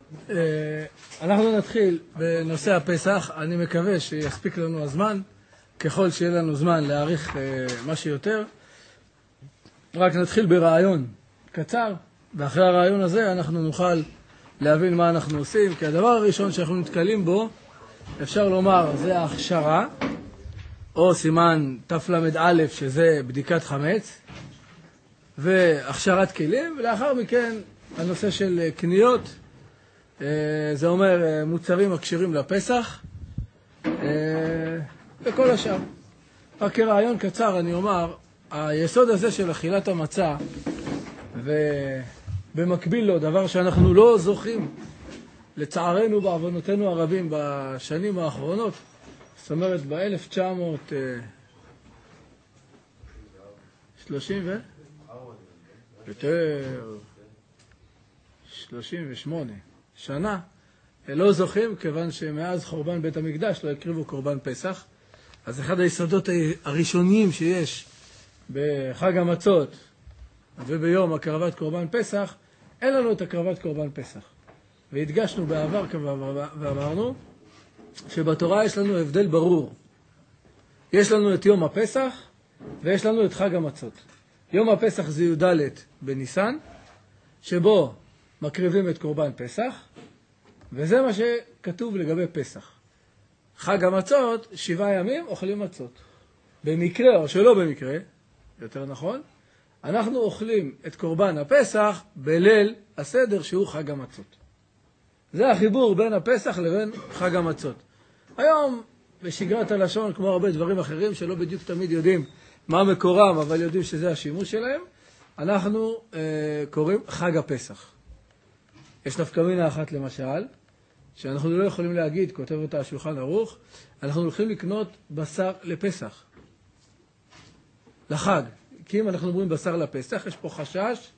אנחנו נתחיל בנושא הפסח. אני מקווה שיספיק לנו הזמן, ככל שיהיה לנו זמן להאריך מה שיותר. רק נתחיל ברעיון קצר, ואחרי הרעיון הזה אנחנו נוכל להבין מה אנחנו עושים, כי הדבר הראשון שאנחנו נתקלים בו, אפשר לומר, זה ההכשרה, או סימן תל"א, שזה בדיקת חמץ, והכשרת כלים, ולאחר מכן הנושא של קניות, זה אומר מוצרים הקשרים לפסח, וכל השאר. רק כרעיון קצר אני אומר, היסוד הזה של אכילת המצה, ובמקביל לו, דבר שאנחנו לא זוכים, לצערנו בעוונותינו הרבים בשנים האחרונות, זאת אומרת ב-1938 שנה, לא זוכים, כיוון שמאז חורבן בית המקדש לא הקריבו קורבן פסח. אז אחד היסודות הראשונים שיש בחג המצות וביום הקרבת קורבן פסח, אין לנו את הקרבת קורבן פסח. והדגשנו בעבר ואמרנו שבתורה יש לנו הבדל ברור. יש לנו את יום הפסח ויש לנו את חג המצות. יום הפסח זה י"ד בניסן, שבו מקריבים את קורבן פסח, וזה מה שכתוב לגבי פסח. חג המצות, 7 ימים אוכלים מצות. במקרה או שלא במקרה, יותר נכון, אנחנו אוכלים את קורבן הפסח בליל הסדר שהוא חג המצות. זה החיבור בין הפסח לבין חג המצות. היום בשגרת הלשון, כמו הרבה דברים אחרים שלא בדיוק תמיד יודעים מה מקורם, אבל יודעים שזה השימוש שלהם, אנחנו קוראים חג הפסח. יש נפקא מינה אחת למשל, שאנחנו לא יכולים להגיד, כותב אותה השולחן ערוך, אנחנו הולכים לקנות בשר לפסח, לחג. כי אם אנחנו אומרים בשר לפסח, יש פה חשש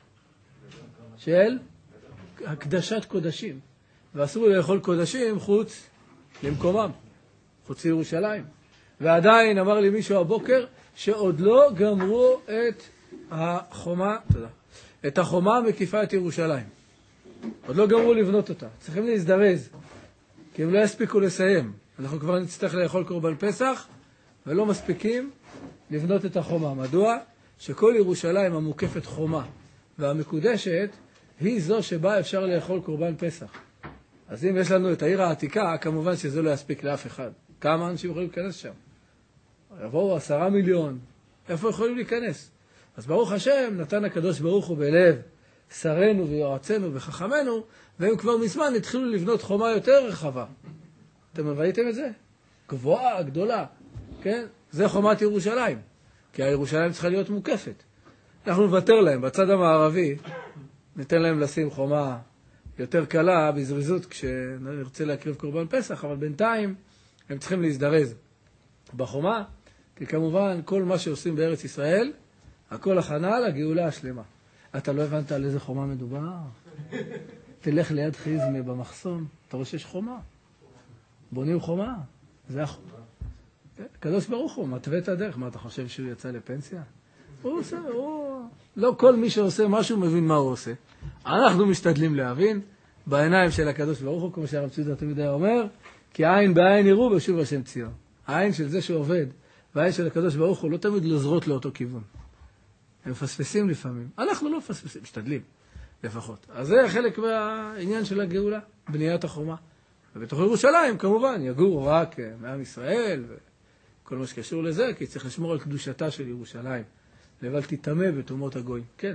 של הקדשת קודשים. ואסור לאכול קודשים חוץ למקומם, חוץ לירושלים. ועדיין אמר לי מישהו הבוקר שעוד לא גמרו את החומה, את החומה מקיפה את ירושלים. עוד לא גמרו לבנות אותה. צריכים להזדרז, כי הם לא יספיקו לסיים. אנחנו כבר נצטרך לאכול קורבן פסח, ולא מספיקים לבנות את החומה. מדוע? שכל ירושלים המוקפת חומה והמקודשת היא זו שבה אפשר לאכול קורבן פסח. אז אם יש לנו את העיר העתיקה, כמובן שזה לא יספיק לאף אחד. כמה אנשים יכולים להיכנס שם? יבואו 10 מיליון. איפה יכולים להיכנס? אז ברוך השם, נתן הקדוש ברוך הוא בלב שרנו ויועצנו וחכמנו, והם כבר מזמן התחילו לבנות חומה יותר רחבה. אתם ראיתם את זה? גבוהה, גדולה. כן? זה חומת ירושלים. כי הירושלים צריכה להיות מוקפת. אנחנו נוותר להם. בצד המערבי, ניתן להם לשים חומה יותר קלה, בזריזות, כשנרצה להקריב קורבן פסח, אבל בינתיים הם צריכים להזדרז בחומה, כי כמובן כל מה שעושים בארץ ישראל, הכל הכנה לגאולה השלמה. אתה לא הבנת על איזה חומה מדובר? תלך ליד חיזמה במחסום, אתה רואה שיש חומה. בונים חומה, זה החומה. קדוש ברוך הוא, מתווה את הדרך. מה, אתה חושב שהוא יצא לפנסיה? הוא עושה, לא כל מי שעושה משהו מבין מה הוא עושה. אנחנו משתדלים להבין בעיניים של הקדוש ברוך הוא, כמו שהרב ציודה תמיד היה אומר, כי עין בעין יראו בשוב השם ציון. העין של זה שעובד והעין של הקדוש ברוך הוא לא תמיד לזרות לאותו כיוון. הם מפספסים לפעמים. אנחנו לא מפספסים, משתדלים לפחות. אז זה חלק מהעניין של הגאולה, בניית החומה. ובתוך ירושלים כמובן יגור רק מעם ישראל וכל מה שקשור לזה, כי צריך לשמור על קדושתה של ירושלים. לבל תיטמא בתומות הגויים. כן.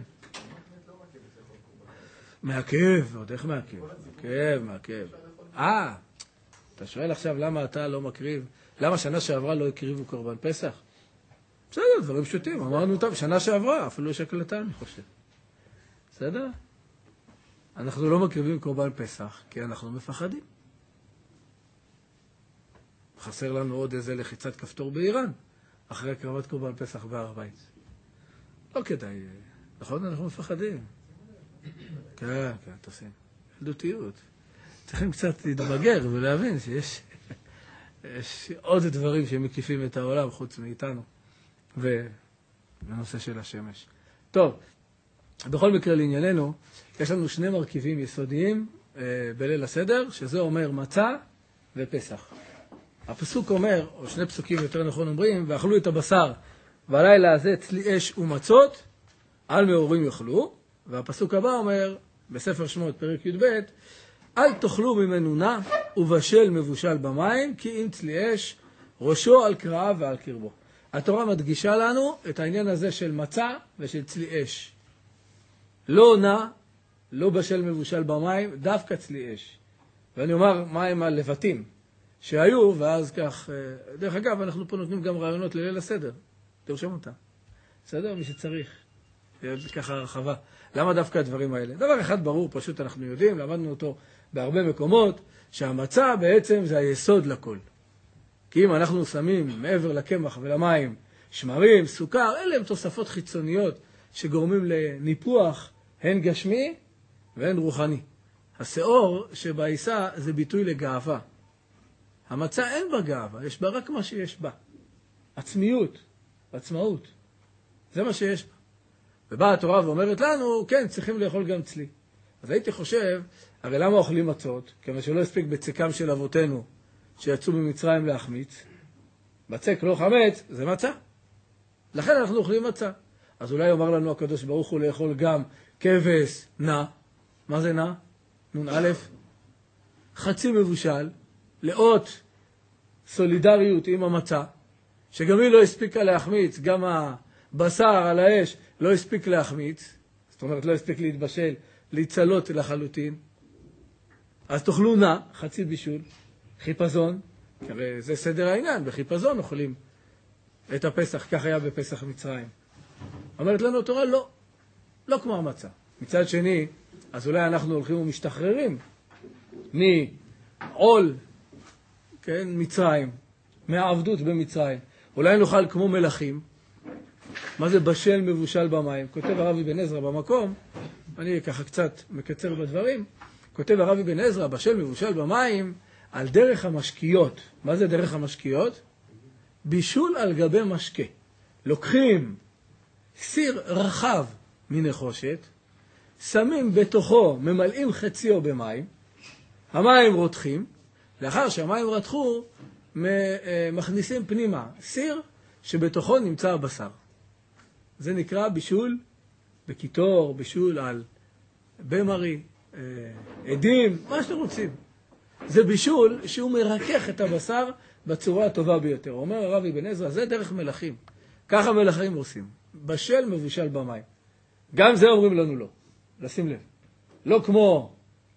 מעכב, עוד איך מעכב? מעכב. אתה שואל עכשיו למה אתה לא מקריב? למה שנה שעברה לא הקריבו קורבן פסח? בסדר, דברים פשוטים. אמרנו אותם, שנה שעברה, אפילו יש הקלטה, אני חושב. בסדר? אנחנו לא מקריבים קורבן פסח, כי אנחנו מפחדים. חסר לנו עוד איזה לחיצת כפתור באיראן, אחרי הקרבת קורבן פסח בהר הבית. לא כדאי, נכון? אנחנו מפחדים. כן, תעשים. ילדותיות. צריכים קצת להתבגר ולהבין שיש עוד דברים שמקיפים את העולם חוץ מאיתנו. ובנושא של השמש. טוב, בכל מקרה לענייננו, יש לנו 2 מרכיבים יסודיים בליל הסדר, שזה אומר מצה ופסח. הפסוק אומר, או שני פסוקים יותר נכון אומרים, ואכלו את הבשר בלילה הזה צלי אש ומצות, על מאורים יאכלו. והפסוק הבא אומר, בספר שמות פרק י"ב, אל תאכלו ממנו נע ובשל מבושל במים, כי אם צלי אש ראשו על קרעיו ועל קרבו. התורה מדגישה לנו את העניין הזה של מצה ושל צלי אש. לא נע, לא בשל מבושל במים, דווקא צלי אש. ואני אומר מהם הלבטים שהיו, ואז כך, דרך אגב, אנחנו פה נותנים גם רעיונות לליל הסדר. תרשום אותם. בסדר? מי שצריך. ככה הרחבה. למה דווקא הדברים האלה? דבר אחד ברור, פשוט אנחנו יודעים, למדנו אותו בהרבה מקומות, שהמצה בעצם זה היסוד לכל. כי אם אנחנו שמים מעבר לקמח ולמים, שמרים, סוכר, אלה הם תוספות חיצוניות שגורמים לניפוח, הן גשמי והן רוחני. השאור שבעיסה זה ביטוי לגאווה. המצה אין בה גאווה, יש בה רק מה שיש בה. עצמיות, עצמאות. זה מה שיש בה. ובאה התורה ואומרת לנו, כן, צריכים לאכול גם צלי. אז הייתי חושב, הרי למה אוכלים מצות? כיוון שלא הספיק בצקם של אבותינו, שיצאו ממצרים להחמיץ. בצק לא חמץ, זה מצה. לכן אנחנו אוכלים מצה. אז אולי אומר לנו הקדוש ברוך הוא לאכול גם כבש נע. מה זה נע? נון א', חצי מבושל, לאות סולידריות עם המצה, שגם היא לא הספיקה להחמיץ, גם הבשר על האש לא הספיק להחמיץ, זאת אומרת לא הספיק להתבשל, להצלות לחלוטין. אז תאכלו נע, חצי בישול, חיפזון, הרי זה סדר העניין, בחיפזון אוכלים את הפסח, כך היה בפסח מצרים. אומרת לנו התורה, לא, לא כמו המצה. מצד שני, אז אולי אנחנו הולכים ומשתחררים מעול, כן, מצרים, מהעבדות במצרים. אולי נאכל כמו מלכים. מה זה בשל מבושל במים? כותב הרב אבן עזרא במקום, אני ככה קצת מקצר בדברים, כותב הרב אבן עזרא, בשל מבושל במים, על דרך המשקיות. מה זה דרך המשקיות? בישול על גבי משקה. לוקחים סיר רחב מנחושת, שמים בתוכו, ממלאים חציו במים, המים רותחים, לאחר שהמים רתחו, מכניסים פנימה סיר שבתוכו נמצא הבשר. זה נקרא בישול בקיטור, בישול על במרי, עדים, מה שאתם רוצים. זה בישול שהוא מרכך את הבשר בצורה הטובה ביותר. אומר הרב אבן עזרא, זה דרך מלכים. ככה מלכים עושים. בשל מבושל במים. גם זה אומרים לנו לא. לשים לב. לא כמו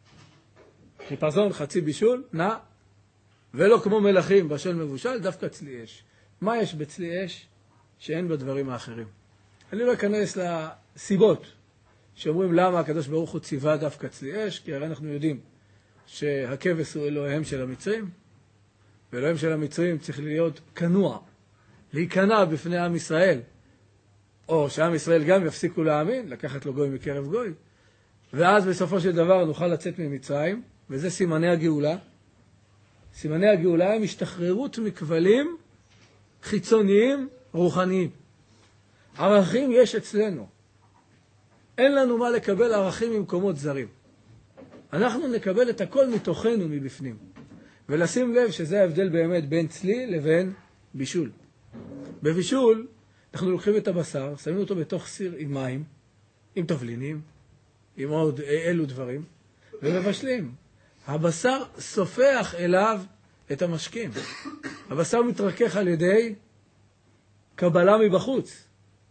חיפזון, חצי בישול, נע, ולא כמו מלכים בשל מבושל, דווקא צלי אש. מה יש בצלי אש שאין בדברים האחרים? אני לא אכנס לסיבות שאומרים למה הקדוש ברוך הוא ציווה דווקא צלי אש, כי הרי אנחנו יודעים שהכבש הוא אלוהיהם של המצרים, ואלוהיהם של המצרים צריך להיות כנוע, להיכנע בפני עם ישראל, או שעם ישראל גם יפסיקו להאמין, לקחת לו גוי מקרב גוי, ואז בסופו של דבר נוכל לצאת ממצרים, וזה סימני הגאולה. סימני הגאולה הם השתחררות מכבלים חיצוניים רוחניים. ערכים יש אצלנו. אין לנו מה לקבל ערכים ממקומות זרים. אנחנו נקבל את הכל מתוכנו מבפנים. ולשים לב שזה ההבדל באמת בין צלי לבין בישול. בבישול אנחנו לוקחים את הבשר, שמים אותו בתוך סיר עם מים, עם תבלינים, עם עוד אלו דברים, ומבשלים. הבשר סופח אליו את המשקים. הבשר מתרכך על ידי קבלה מבחוץ.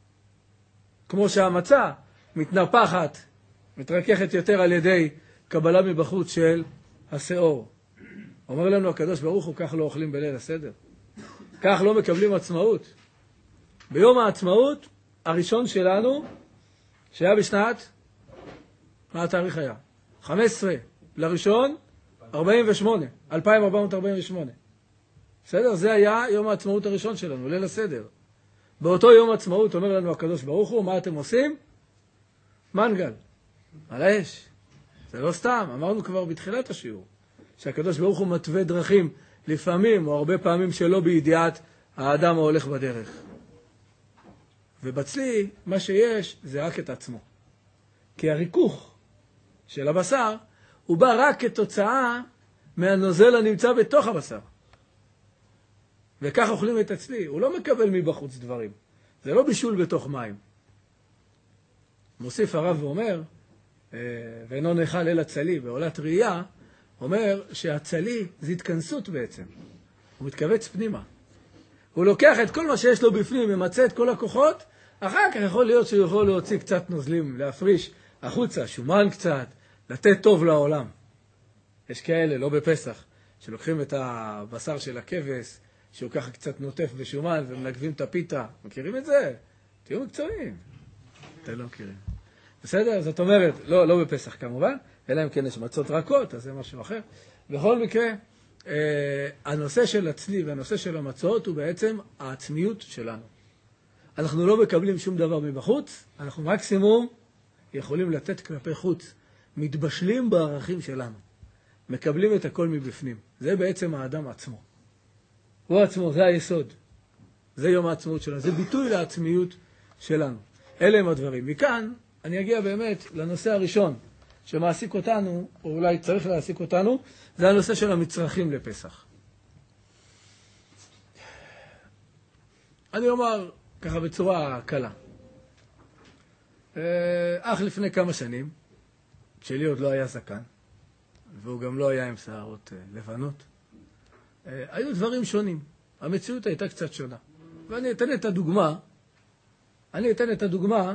כמו שהמצה מתנפחת, מתרככת יותר על ידי קבלה מבחוץ של השאור. אומר לנו הקדוש ברוך הוא, כך לא אוכלים בליל הסדר. כך לא מקבלים עצמאות. ביום העצמאות הראשון שלנו, שהיה בשנת, מה התאריך היה? 15 לראשון, 48, 2448. בסדר? זה היה יום העצמאות הראשון שלנו, ליל הסדר. באותו יום העצמאות אומר לנו הקדוש ברוך הוא, מה אתם עושים? מנגל, על האש. זה לא סתם, אמרנו כבר בתחילת השיעור, שהקדוש ברוך הוא מתווה דרכים, לפעמים או הרבה פעמים שלא בידיעת האדם ההולך בדרך. ובצלי, מה שיש זה רק את עצמו. כי הריכוך של הבשר הוא בא רק כתוצאה מהנוזל הנמצא בתוך הבשר. וכך אוכלים את הצלי. הוא לא מקבל מבחוץ דברים. זה לא בישול בתוך מים. מוסיף הרב ואומר, ואינו נאכל אל הצלי, בעולת ראייה, אומר שהצלי זה התכנסות בעצם. הוא מתכווץ פנימה. הוא לוקח את כל מה שיש לו בפנים, ממצא את כל הכוחות, אחר כך יכול להיות שהוא יכול להוציא קצת נוזלים, להפריש החוצה, שומן קצת, לתת טוב לעולם. יש כאלה, לא בפסח, שלוקחים את הבשר של הכבש, שהוא ככה קצת נוטף בשומן ומנגבים את הפיתה. מכירים את זה? תהיו מקצועיים. אתם לא מכירים. בסדר? זאת אומרת, לא בפסח כמובן, אלא אם כן יש מצות רכות, אז זה משהו אחר. בכל מקרה, הנושא של הצלי והנושא של המצות הוא בעצם העצמיות שלנו. אנחנו לא מקבלים שום דבר מבחוץ, אנחנו מקסימום יכולים לתת כלפי חוץ. מתבשלים בערכים שלנו. מקבלים את הכל מבפנים. זה בעצם האדם עצמו. הוא עצמו, זה היסוד. זה יום העצמאות שלנו. זה ביטוי לעצמיות שלנו. אלה הם הדברים. מכאן אני אגיע באמת לנושא הראשון שמעסיק אותנו, או אולי צריך להעסיק אותנו, זה הנושא של המצרכים לפסח. אני אומר ככה בצורה קלה. אך לפני כמה שנים, שלי עוד לא היה זקן, והוא גם לא היה עם שערות לבנות, היו דברים שונים. המציאות הייתה קצת שונה. ואני אתן את הדוגמה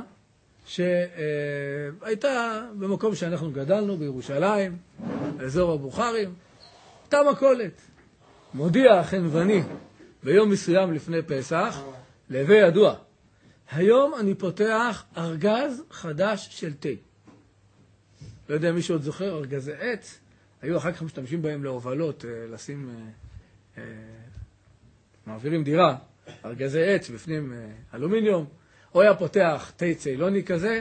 שהייתה במקום שאנחנו גדלנו, בירושלים, באזור הבוכרים, הייתה מכולת. מודיע החנווני ביום מסוים לפני פסח, להווי ידוע, היום אני פותח ארגז חדש של תה. לא יודע מי שעוד זוכר, ארגזי עץ, היו אחר כך משתמשים בהם להובלות, לשים, מעבירים דירה, ארגזי עץ בפנים אלומיניום, או היה פותח תה ציילוני כזה,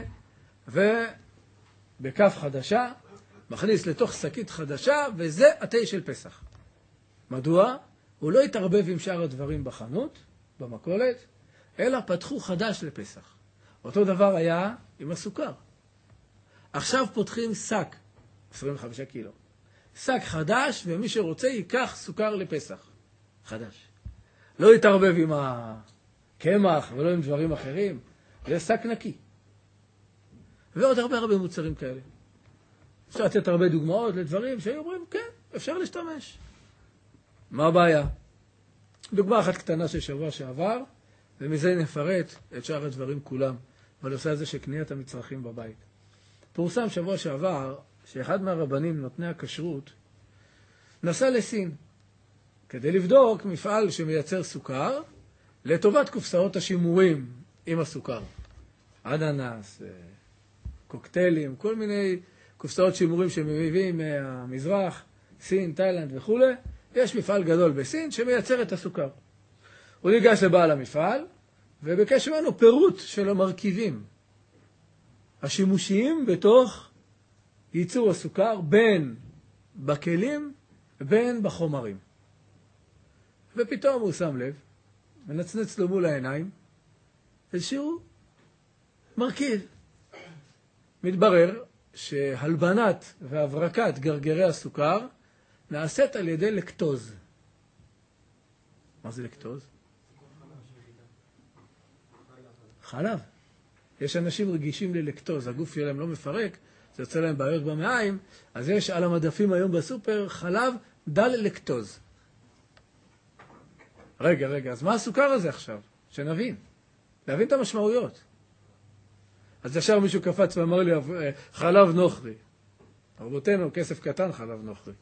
ובכף חדשה, מכניס לתוך שקית חדשה, וזה התה של פסח. מדוע? הוא לא התערבב עם שאר הדברים בחנות, במכולת, אלא פתחו חדש לפסח. אותו דבר היה עם הסוכר. עכשיו פותחים שק, 25 קילו. שק חדש, ומי שרוצה ייקח סוכר לפסח. חדש. לא יתערבב עם הקמח ולא עם דברים אחרים. זה שק נקי. ועוד הרבה מוצרים כאלה. אפשר לתת הרבה דוגמאות לדברים שהיו אומרים, כן, אפשר להשתמש. מה הבעיה? דוגמה אחת קטנה של שבוע שעבר, ומזה נפרט את שאר הדברים כולם, בנושא הזה של קניית המצרכים בבית. פורסם שבוע שעבר, שאחד מהרבנים נותני הכשרות, נסע לסין, כדי לבדוק מפעל שמייצר סוכר, לטובת קופסאות השימורים עם הסוכר. אננס, קוקטיילים, כל מיני קופסאות שימורים שמביאים מהמזרח, סין, תאילנד וכו'. יש מפעל גדול בסין שמייצר את הסוכר. הוא ניגש לבעל המפעל, ובקש ממנו פירוט של המרכיבים השימושיים בתוך ייצור הסוכר, בין בכלים, בין בחומרים. ופתאום הוא שם לב, מנצנץ לו מול העיניים, איזשהו מרכיב. מתברר שהלבנת והברקת גרגרי הסוכר נעשית על ידי לקטוז. מה זה לקטוז? חלב. יש אנשים רגישים ללקטוז, הגוף שלהם לא מפרק, זה יוצא להם בעיות במעיים, אז יש על המדפים היום בסופר חלב דל לקטוז. רגע, אז מה הסוכר הזה עכשיו? שנבין. להבין את המשמעויות. אז ישר מישהו קפץ ואמר לי, חלב נוכרי. רבותינו, כסף קטן חלב נוכרי.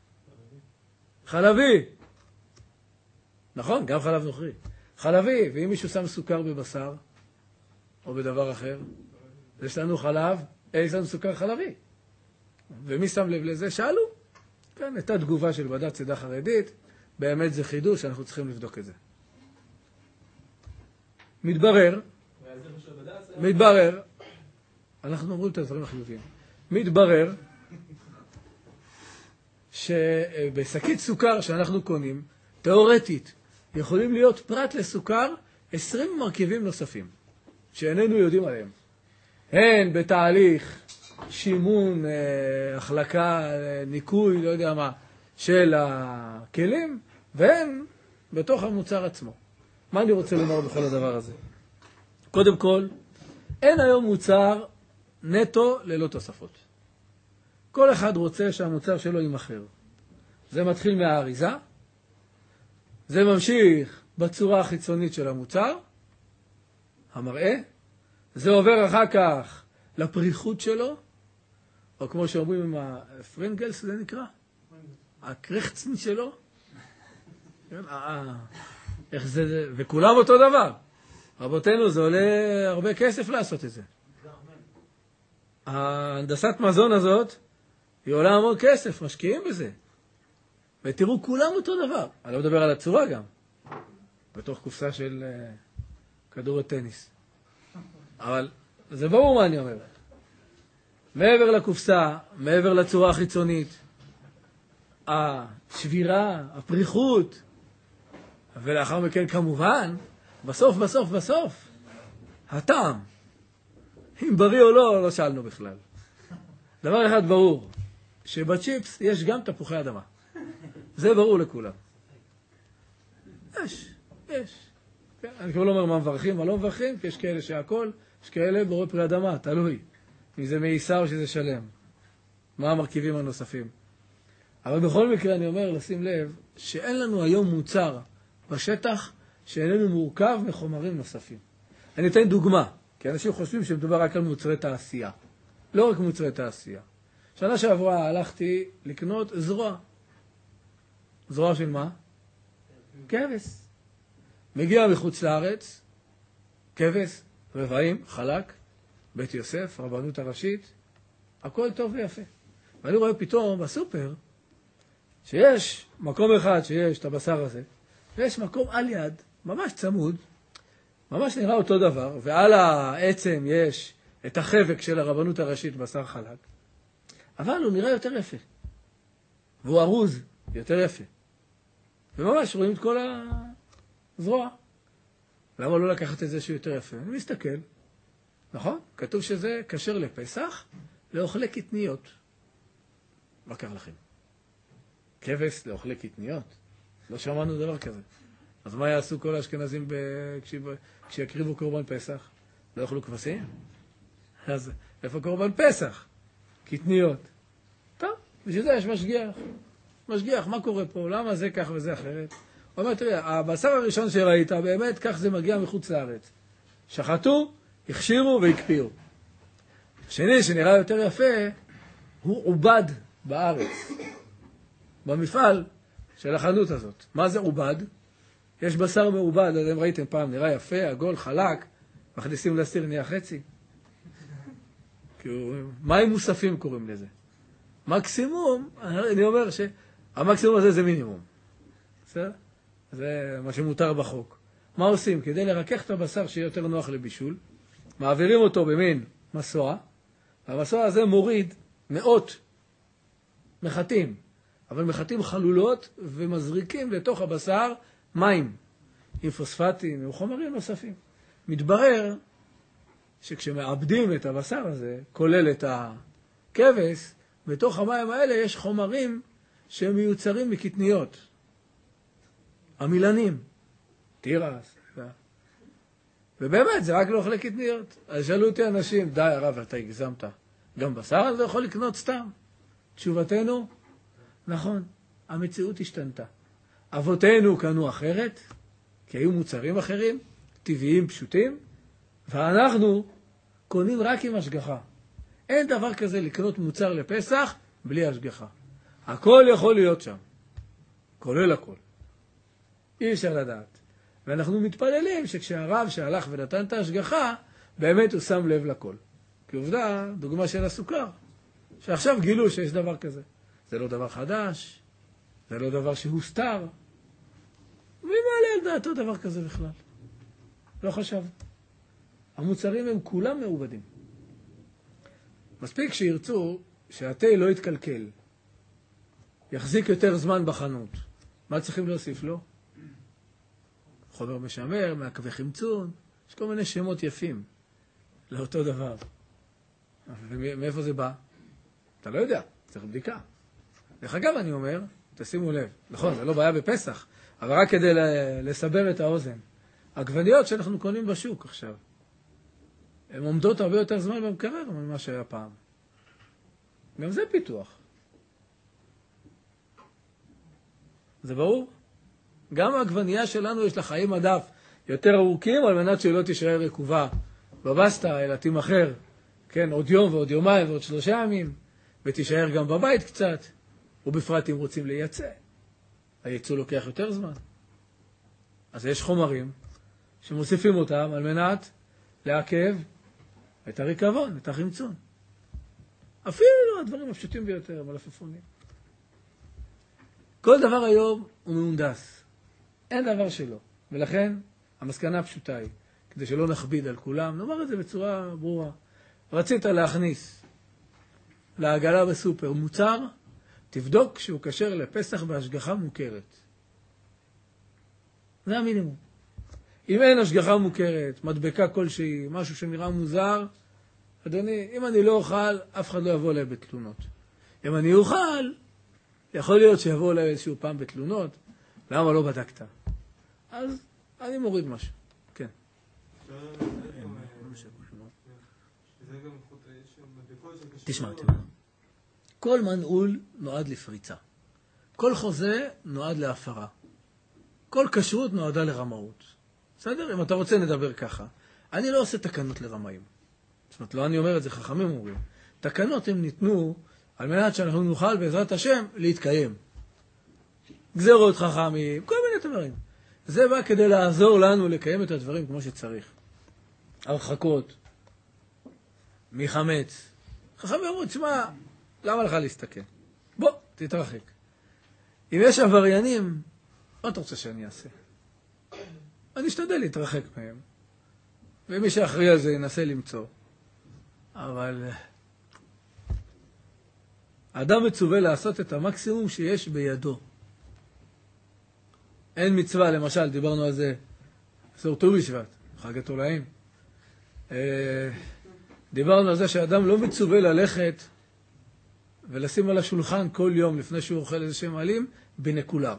חלבי. נכון, גם חלב נוכרי. חלבי, ואם מישהו שם סוכר בבשר, או בדבר אחר, יש לנו חלב, יש לנו סוכר חלבי. ומי שם לב לזה? שאלו. כן, הייתה תגובה של ועדת צדה חרדית, באמת זה חידוש, אנחנו צריכים לבדוק את זה. מתברר, אנחנו אומרים את הדברים החיוביים, מתברר שבשקית סוכר שאנחנו קונים, תיאורטית, יכולים להיות פרט לסוכר 20 מרכיבים נוספים, שאיננו יודעים עליהם. הן בתהליך שימון, החלקה, ניקוי, לא יודע מה, של הכלים, והם בתוך המוצר עצמו. מה אני רוצה לומר בכל הדבר הזה? קודם כל, אין היום מוצר נטו ללא תוספות. כל אחד רוצה שהמוצר שלו יימכר. זה מתחיל מהאריזה, זה ממשיך בצורה החיצונית של המוצר, המראה, זה עובר אחר כך לפריחות שלו, או כמו שאומרים עם הפרינגלס, זה נקרא, הקרחצן שלו, איך זה, וכולם אותו דבר. רבותינו, זה עולה הרבה כסף לעשות את זה. ההנדסת מזון הזאת, היא עולה המון כסף, משקיעים בזה. ותראו, כולם אותו דבר. אני לא מדבר על הצורה גם. בתוך קופסה של כדור הטניס. אבל זה ברור מה אני אומר. מעבר לקופסה, מעבר לצורה החיצונית, השבירה, הפריחות, ולאחר מכן כמובן, בסוף, הטעם. אם בריא או לא, לא שאלנו בכלל. דבר אחד ברור, שבצ'יפס יש גם תפוחי אדמה. זה ברור לכולם. יש. כן, אני כבר לא אומר מה מברכים, מה לא מברכים, כי יש כאלה שהכל, יש כאלה בורא פרי אדמה, תלוי. אם זה מעיסה או שזה שלם. מה המרכיבים הנוספים. אבל בכל מקרה אני אומר, לשים לב, שאין לנו היום מוצר בשטח שאיננו מורכב מחומרים נוספים. אני אתן דוגמה, כי אנשים חושבים שמדובר רק על מוצרי תעשייה. לא רק מוצרי תעשייה. שנה שעברה הלכתי לקנות זרוע. זרוע של מה? כבש. מגיע מחוץ לארץ, כבש, רבעים, חלק, בית יוסף, רבנות הראשית, הכל טוב ויפה. ואני רואה פתאום בסופר, שיש מקום אחד שיש את הבשר הזה, ויש מקום על יד, ממש צמוד, ממש נראה אותו דבר, ועל העצם יש את החבק של הרבנות הראשית בשר חלק, אבל הוא נראה יותר יפה. והוא ארוז, יותר יפה. וממש רואים את כל הזרוע. למה לא לקחת את זה שהוא יותר יפה? אני מסתכל, נכון? כתוב שזה כשר לפסח, לאוכלי קטניות. מה קרה לכם? כבש לאוכלי קטניות? לא שמענו דבר כזה. אז מה יעשו כל האשכנזים כשיקריבו קורבן פסח? לא יאכלו כבשים? אז איפה קורבן פסח? קטניות. טוב, בשביל זה יש משגיח. משגיח, מה קורה פה? למה זה כך וזה אחרת? הוא אומר, תראה, הבשר הראשון שראית, באמת כך זה מגיע מחוץ לארץ. שחטו, הכשירו והקפיאו. השני, שנראה יותר יפה, הוא עובד בארץ. במפעל של החנות הזאת. מה זה עובד? יש בשר מעובד, אתם ראיתם פעם, נראה יפה, עגול, חלק, מכניסים לסיר, נהיה חצי. מים מוספים קוראים לזה. מקסימום, אני אומר שהמקסימום הזה זה מינימום. בסדר? זה מה שמותר בחוק. מה עושים? כדי לרכך את הבשר שיהיה יותר נוח לבישול, מעבירים אותו במין מסוע, והמסוע הזה מוריד מאות מחטים, אבל מחטים חלולות ומזריקים לתוך הבשר מים, עם פוספטים וחומרים נוספים. מתברר שכשמעבדים את הבשר הזה, כולל את הכבש, בתוך המים האלה יש חומרים שהם מיוצרים מקטניות. המילנים, תירס. ובאמת, זה רק לא אוכלי קטניות. אז שאלו אותי אנשים, די הרב, אתה הגזמת. גם בשר הזה יכול לקנות סתם. תשובתנו, נכון, המציאות השתנתה. אבותינו קנו אחרת, כי היו מוצרים אחרים, טבעיים, פשוטים, ואנחנו קונים רק עם השגחה. אין דבר כזה לקנות מוצר לפסח בלי השגחה. הכל יכול להיות שם. כולל הכל. אי אפשר לדעת. ואנחנו מתפללים שכשהרב שהלך ונתן את ההשגחה, באמת הוא שם לב לכל. כי עובדה, דוגמה של הסוכר, שעכשיו גילו שיש דבר כזה. זה לא דבר חדש, זה לא דבר שהוסתר. מי מעלה על דעתו דבר כזה בכלל? לא חשב. המוצרים הם כולם מעובדים. מספיק שירצו שהתה לא יתקלקל, יחזיק יותר זמן בחנות. מה צריכים להוסיף לו? חומר משמר, מעכבי חמצון, יש כל מיני שמות יפים לאותו דבר. ומאיפה זה בא? אתה לא יודע, צריך בדיקה. דרך אגב, אני אומר, תשימו לב, נכון, זה לא בעיה בפסח, אבל רק כדי לסבר את האוזן. עגבניות שאנחנו קונים בשוק עכשיו, הן עומדות הרבה יותר זמן במקרר ממה שהיה פעם. גם זה פיתוח. זה ברור? גם העגבנייה שלנו יש לה חיי מדף יותר ארוכים, על מנת שלא תישאר רקובה בבסטה, אלא תימכר, כן, עוד יום ועוד יומיים ועוד 3 ימים, ותישאר גם בבית קצת, ובפרט אם רוצים לייצא. הייצוא לוקח יותר זמן. אז יש חומרים שמוסיפים אותם על מנת לעכב את הריקבון, את החמצון. אפילו הדברים הפשוטים ביותר, מלפפונים. כל דבר היום הוא מהונדס. אין דבר שלא. ולכן המסקנה הפשוטה היא, כדי שלא נכביד על כולם, נאמר את זה בצורה ברורה. רצית להכניס לעגלה בסופר מוצר, תבדוק שהוא כשר לפסח בהשגחה מוכרת. זה המינימום. אם אין השגחה מוכרת, מדבקה כלשהי, משהו שנראה מוזר, אדוני, אם אני לא אוכל, אף אחד לא יבוא אליי בתלונות. אם אני אוכל, יכול להיות שיבוא אליי איזשהו פעם בתלונות, למה לא בדקת? אז אני מוריד משהו. כן. תשמע. כל מנעול נועד לפריצה. כל חוזה נועד להפרה. כל כשרות נועדה לרמאות. בסדר? אם אתה רוצה נדבר ככה. אני לא עושה תקנות לרמאים. זאת אומרת, לא אני אומר את זה, חכמים אומרים. תקנות הם ניתנו על מנת שאנחנו נוכל בעזרת השם להתקיים. גזרות חכמים, כל מיני דברים. זה בא כדי לעזור לנו לקיים את הדברים כמו שצריך. הרחקות, מחמץ. חכמים אמרו, תשמע, למה לך להסתכל? בוא, תתרחק. אם יש עבריינים, מה אתה רוצה שאני אעשה? אני אשתדל להתרחק מהם. ומי שאחראי על זה ינסה למצוא. אבל האדם מצווה לעשות את המקסימום שיש בידו. אין מצווה, למשל, דיברנו על זה, עשור ט"ו בשבט, חג התולעים. דיברנו על זה שהאדם לא מצווה ללכת ולשים על השולחן כל יום לפני שהוא אוכל איזה שם עלים, בנקולר.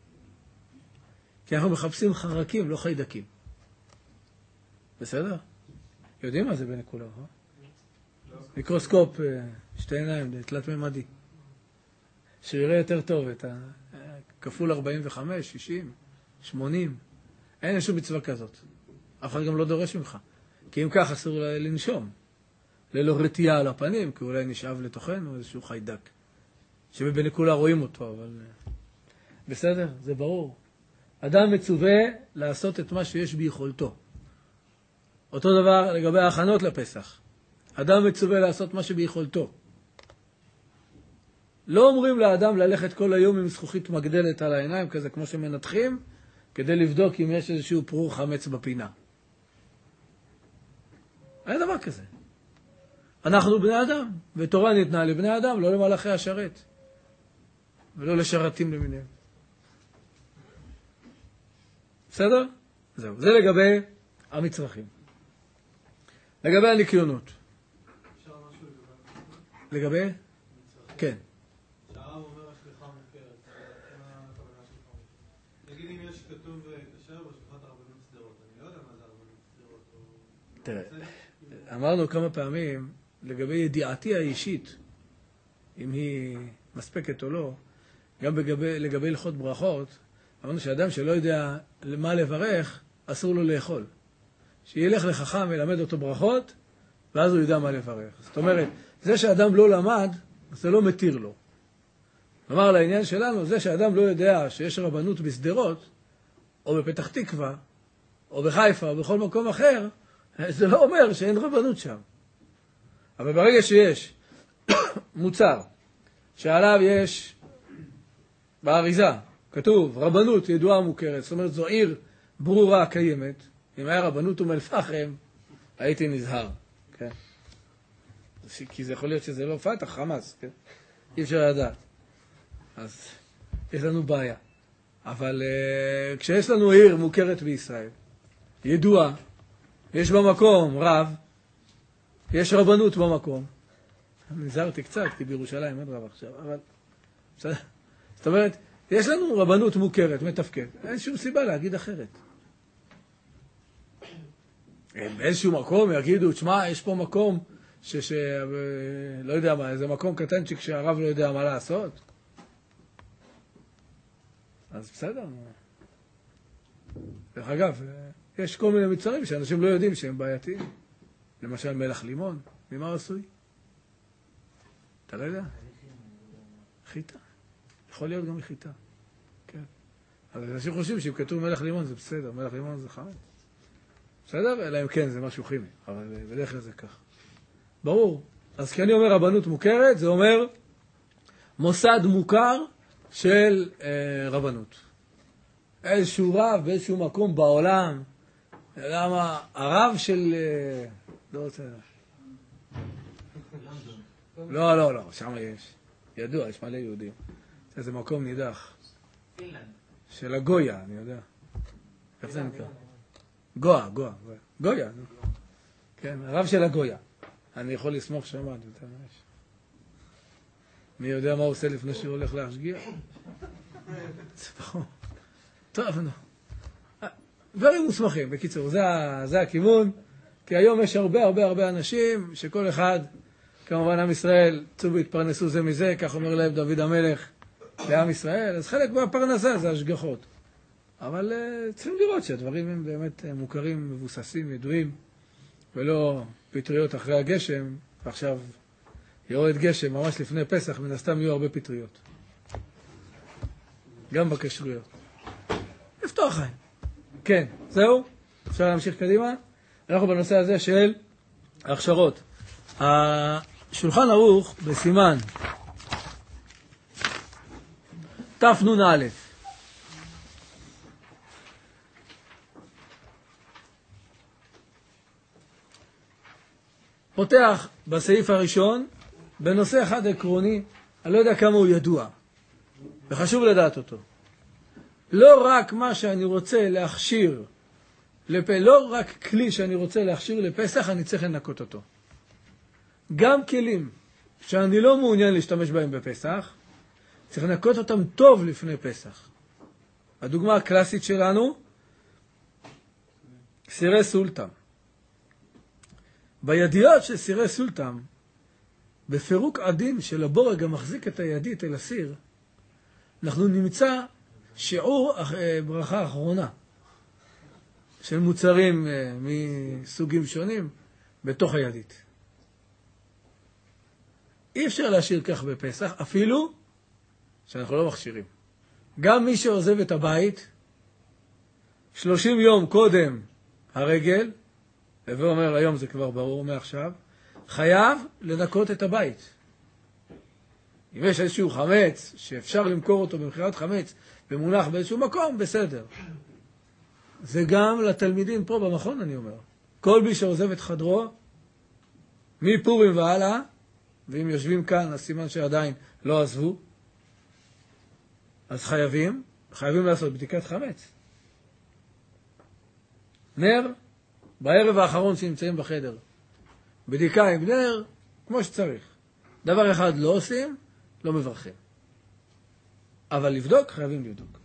כי אנחנו מחפשים חרקים, לא חיידקים. בסדר? יודעים מה זה בנקולר, אה? מיקרוסקופ, 2 עיניים, תלת ממדי. שיראה יותר טוב, את כפול 45, 60, 80. אין שום מצווה כזאת. אף אחד גם לא דורש ממך. כי אם כך אסור לנשום. ללא רתיעה על הפנים, כי אולי נשאב לתוכנו איזשהו חיידק. שבבנקולה רואים אותו, אבל בסדר, זה ברור. אדם מצווה לעשות את מה שיש ביכולתו. אותו דבר לגבי ההכנות לפסח. אדם מצווה לעשות מה שביכולתו. לא אומרים לאדם ללכת כל היום עם זכוכית מגדלת על העיניים, כזה כמו שמנתחים, כדי לבדוק אם יש איזשהו פרור חמץ בפינה. אין דבר כזה. אנחנו בני אדם, ותורה ניתנה לבני אדם, לא למלאכי השרת, ולא לשרתים למיניהם. בסדר? זהו. זה לגבי המצרכים. לגבי הניקיונות. אפשר משהו לגבי? כן. שהרב אומר השגחה מוכרת, מה הכוונה שלך? נגיד אם יש כתוב כשר בשגחת הרבנות שדרות, אני לא יודע מה זה הרבנות שדרות. תראה, אמרנו כמה פעמים, לגבי ידיעתי האישית, אם היא מספקת או לא, גם לגבי הלכות ברכות, אמרנו שאדם שלא יודע מה לברך, אסור לו לאכול. שילך לחכם ולמד אותו ברכות, ואז הוא יודע מה לברך. זאת אומרת, זה שאדם לא למד, זה לא מתיר לו. כלומר, לעניין שלנו, זה שאדם לא יודע שיש רבנות בשדרות, או בפתח תקווה, או בחיפה, או בכל מקום אחר, זה לא אומר שאין רבנות שם. אבל ברגע שיש מוצר, שעליו יש באריזה, כתוב רבנות ידועה מוכרת, זאת אומרת זו עיר ברורה קיימת, אם היה רבנות אום אל-פחם, הייתי נזהר, כן? כי זה יכול להיות שזה לא פתח, חמאס, כן? אי אפשר לדעת. אז יש לנו בעיה. אבל כשיש לנו עיר מוכרת בישראל, ידועה, יש במקום רב, יש רבנות במקום, נזהרתי קצת, כי בירושלים אין רב עכשיו, אבל... זאת אומרת, יש לנו רבנות מוכרת, מתפקד. אין שום סיבה להגיד אחרת. באיזשהו מקום יגידו, תשמע, יש פה מקום לא יודע מה, איזה מקום קטנצ'יק שהרב לא יודע מה לעשות. אז בסדר. דרך אגב, יש כל מיני מצרים שאנשים לא יודעים שהם בעייתיים. למשל מלח לימון, ממה עשוי? אתה לא יודע? חיטה. יכול להיות גם מחיטה. כן. אז אנשים חושבים שאם כתוב מלח לימון זה בסדר, מלח לימון זה חמץ. בסדר? אלא אם כן זה משהו כימי, אבל בדרך כלל זה כך. ברור. אז כי אני אומר רבנות מוכרת, זה אומר מוסד מוכר של רבנות. איזשהו רב באיזשהו מקום בעולם, למה הרב של... לא רוצה... לא, שם יש. ידוע, יש מלא יהודים. איזה מקום נידח. של הגויה, אני יודע. איך זה נקרא? גויה. גויה. כן, הרב של הגויה. אני יכול לסמוך שם, מי יודע מה הוא עושה לפני שהוא הולך להשגיע? טוב, נו. דברים מוסמכים, בקיצור, זה הכיוון, כי היום יש הרבה אנשים, שכל אחד, כמובן עם ישראל, צאו והתפרנסו זה מזה, כך אומר להם דוד המלך לעם ישראל, אז חלק מהפרנסה זה השגחות. אבל צריכים לראות שהדברים הם באמת מוכרים, מבוססים, ידועים, ולא פטריות אחרי הגשם, ועכשיו יורד גשם, ממש לפני פסח, מן הסתם יהיו הרבה פטריות. גם בכשרויות. לפתוח חיים. כן, זהו? אפשר להמשיך קדימה? אנחנו בנושא הזה של הכשרות. השולחן ערוך בסימן תנ"א. פותח בסעיף הראשון בנושא אחד עקרוני, אני לא יודע כמה הוא ידוע, וחשוב לדעת אותו. לא רק מה שאני רוצה להכשיר, לא רק כלי שאני רוצה להכשיר לפסח, אני צריך לנקות אותו. גם כלים שאני לא מעוניין להשתמש בהם בפסח, צריך לנקות אותם טוב לפני פסח. הדוגמה הקלאסית שלנו, סירי סולטם. בידיות של סירי סולטם, בפירוק עדין של הבורג המחזיק את הידית אל הסיר, אנחנו נמצא שיעור ברכה אחרונה של מוצרים מסוגים שונים בתוך הידית. אי אפשר להשאיר כך בפסח, אפילו שאנחנו לא מכשירים. גם מי שעוזב את הבית 30 יום קודם הרגל, ואומר היום זה כבר ברור מעכשיו, חייב לנקות את הבית. אם יש איזשהו חמץ שאפשר למכור אותו במחירת חמץ ומונח באיזשהו מקום, בסדר. זה גם לתלמידים פה במכון, אני אומר. כל מי שעוזב את חדרו, מפורים והלאה, ואם יושבים כאן, אז סימן שעדיין לא עזבו, אז חייבים לעשות בדיקת חמץ. נר, בערב האחרון שנמצאים בחדר, בדיקה עם נר, כמו שצריך. דבר אחד לא עושים, לא מברכים. אבל לבדוק, חייבים לבדוק.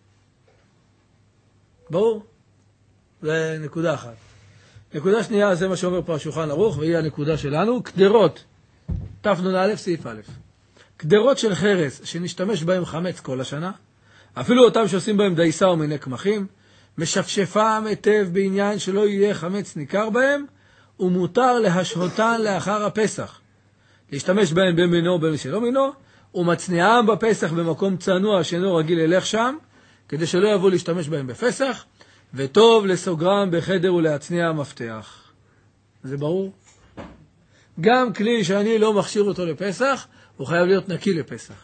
ברור? זה נקודה אחת. נקודה שנייה, זה מה שאומר פה השולחן ערוך, והיא הנקודה שלנו, קדרות. תנ"א סעיף א'. קדרות של חרס שנשתמש בהם חמץ כל השנה, אפילו אותם שעושים בהם דייסה או מיני קמחים, משפשפם היטב בעניין שלא יהיה חמץ ניכר בהם, ומותר להשהותן לאחר הפסח. להשתמש בהם במינו או שלא מינו, ומצניעם בפסח במקום צנוע שאינו רגיל ללך שם, כדי שלא יבוא להשתמש בהם בפסח, וטוב לסוגרם בחדר ולהצניע המפתח. זה ברור? גם כלי שאני לא מכשיר אותו לפסח, הוא חייב להיות נקי לפסח.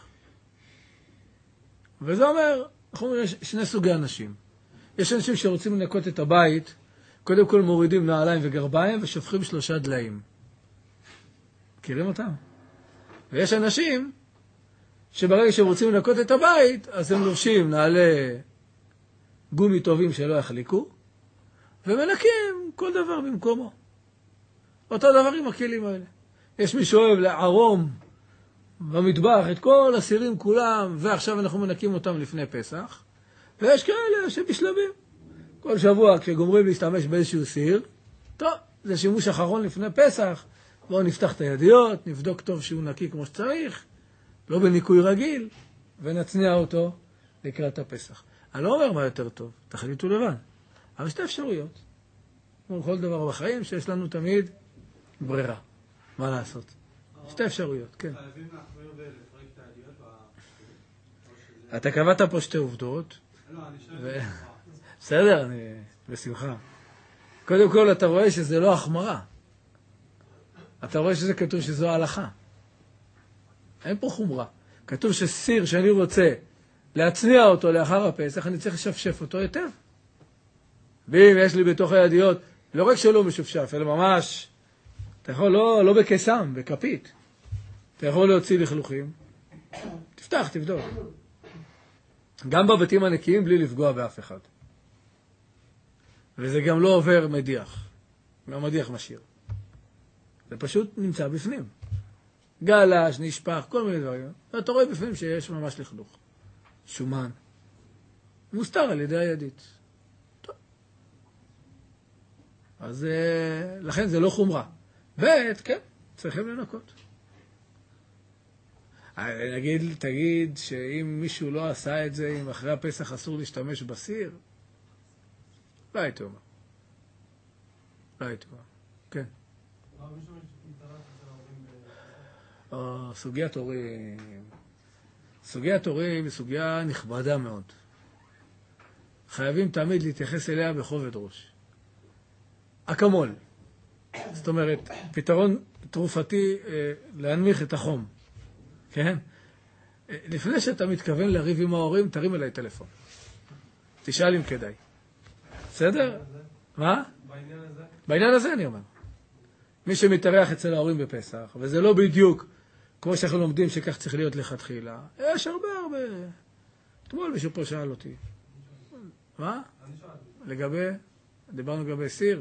וזה אומר, יש שני סוגי אנשים. יש אנשים שרוצים לנקות את הבית, קודם כל מורידים נעליים וגרביים ושופכים 3 דליים. מכירים אותם? ויש אנשים שברגע שהם רוצים לנקות את הבית, אז הם לובשים נעלי גומי טובים שלא יחליקו, ומנקים כל דבר במקומו. אותו דבר עם הכלים האלה. יש מי שאוהב לערום במטבח את כל הסירים כולם, ועכשיו אנחנו מנקים אותם לפני פסח, ויש כאלה שבשלבים. כל שבוע כשגומרים להשתמש באיזשהו סיר, טוב, זה שימוש אחרון לפני פסח, בואו נפתח את הידיות, נבדוק טוב שהוא נקי כמו שצריך, לא בניקוי רגיל, ונצניע אותו לקראת הפסח. אני לא אומר מה יותר טוב, תחליטו לבד. אבל שתי אפשרויות. כמו כל דבר בחיים שיש לנו תמיד ברירה. מה לעשות? שתי אפשרויות, כן. חייבים להחמיר ולפרק את הידיות? אתה קבעת פה שתי עובדות. לא, אני שואל. בסדר, אני בשמחה. קודם כל אתה רואה שזה לא החמרה. אתה רואה שזה כתוב שזו ההלכה. אין פה חומרה. כתוב שסיר שאני רוצה להצניע אותו לאחר הפסח, אני צריך לשפשף אותו היטב. ואם יש לי בתוך הידיות, לא רק שלא משופשף, אלא ממש, אתה יכול לא בקסם, בכפית. אתה יכול להוציא לכלוכים. תפתח, תבדוק. גם בבתים הנקיים בלי לפגוע באף אחד. וזה גם לא עובר מדיח. גם מדיח משאיר. זה פשוט נמצא בפנים. גלש, נשפח, כל מיני דברים. ואתה רואה בפנים שיש ממש לכלוך. שומן. מוסתר על ידי הידית. טוב. אז לכן זה לא חומרה. כן, צריכים לנקות. תגיד שאם מישהו לא עשה את זה, אם אחרי הפסח אסור להשתמש בסיר, לא הייתי אומר. כן. סוגיית הורים. סוגיית הורים היא סוגיה נכבדה מאוד. חייבים תמיד להתייחס אליה בכובד ראש. אקמול. זאת אומרת, פתרון תרופתי להנמיך את החום. כן? לפני שאתה מתכוון לריב עם ההורים, תרים אליי טלפון. תשאל אם כדאי. בסדר? מה? בעניין הזה? בעניין הזה אני אומר. מי שמתארח אצל ההורים בפסח, וזה לא בדיוק כמו שאנחנו לומדים שכך צריך להיות לכתחילה, יש הרבה. אתמול מישהו פה שאל אותי. מה? דיברנו לגבי סיר?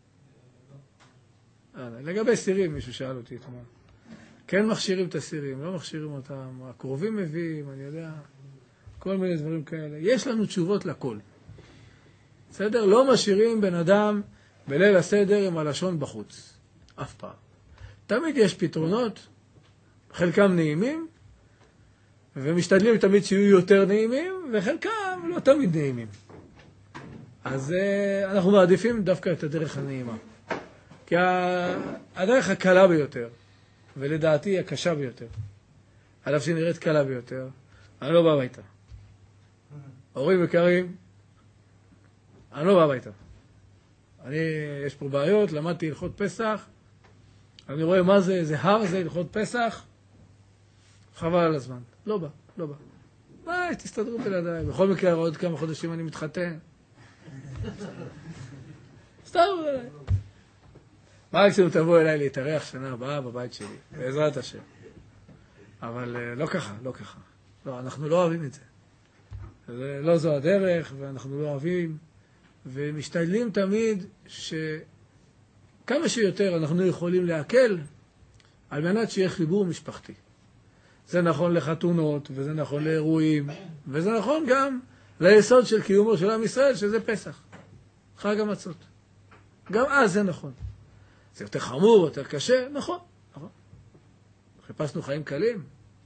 לגבי סירים מישהו שאל אותי אתמול. כן מכשירים את הסירים, לא מכשירים אותם, הקרובים מביאים, אני יודע, כל מיני דברים כאלה. יש לנו תשובות לכל. בסדר? לא משאירים בן אדם בליל הסדר עם הלשון בחוץ. אף פעם. תמיד יש פתרונות, חלקם נעימים, ומשתדלים תמיד שיהיו יותר נעימים, וחלקם לא תמיד נעימים. אז אנחנו מעדיפים דווקא את הדרך הנעימה. כי הדרך הקלה ביותר, ולדעתי הקשה ביותר, על אף שנראית קלה ביותר, אני לא בא הביתה. הורים יקרים, אני לא בא הביתה. יש פה בעיות, למדתי הלכות פסח, אני רואה מה זה, איזה הר זה הלכות פסח, חבל על הזמן. לא בא. ביי, תסתדרו בלעדיי. בכל מקרה, עוד כמה חודשים אני מתחתן. סתדרו בלעדיי. מה מקסימום תבוא אליי להתארח שנה הבאה בבית שלי, בעזרת השם. אבל לא ככה. לא, אנחנו לא אוהבים את זה. לא זו הדרך, ואנחנו לא אוהבים, ומשתדלים תמיד שכמה שיותר אנחנו יכולים להקל, על מנת שיהיה חיבור משפחתי. זה נכון לחתונות, וזה נכון לאירועים, וזה נכון גם ליסוד של קיומו של עם ישראל, שזה פסח. חג המצות. גם אז זה נכון. זה יותר חמור, יותר קשה, נכון. חיפשנו חיים קלים.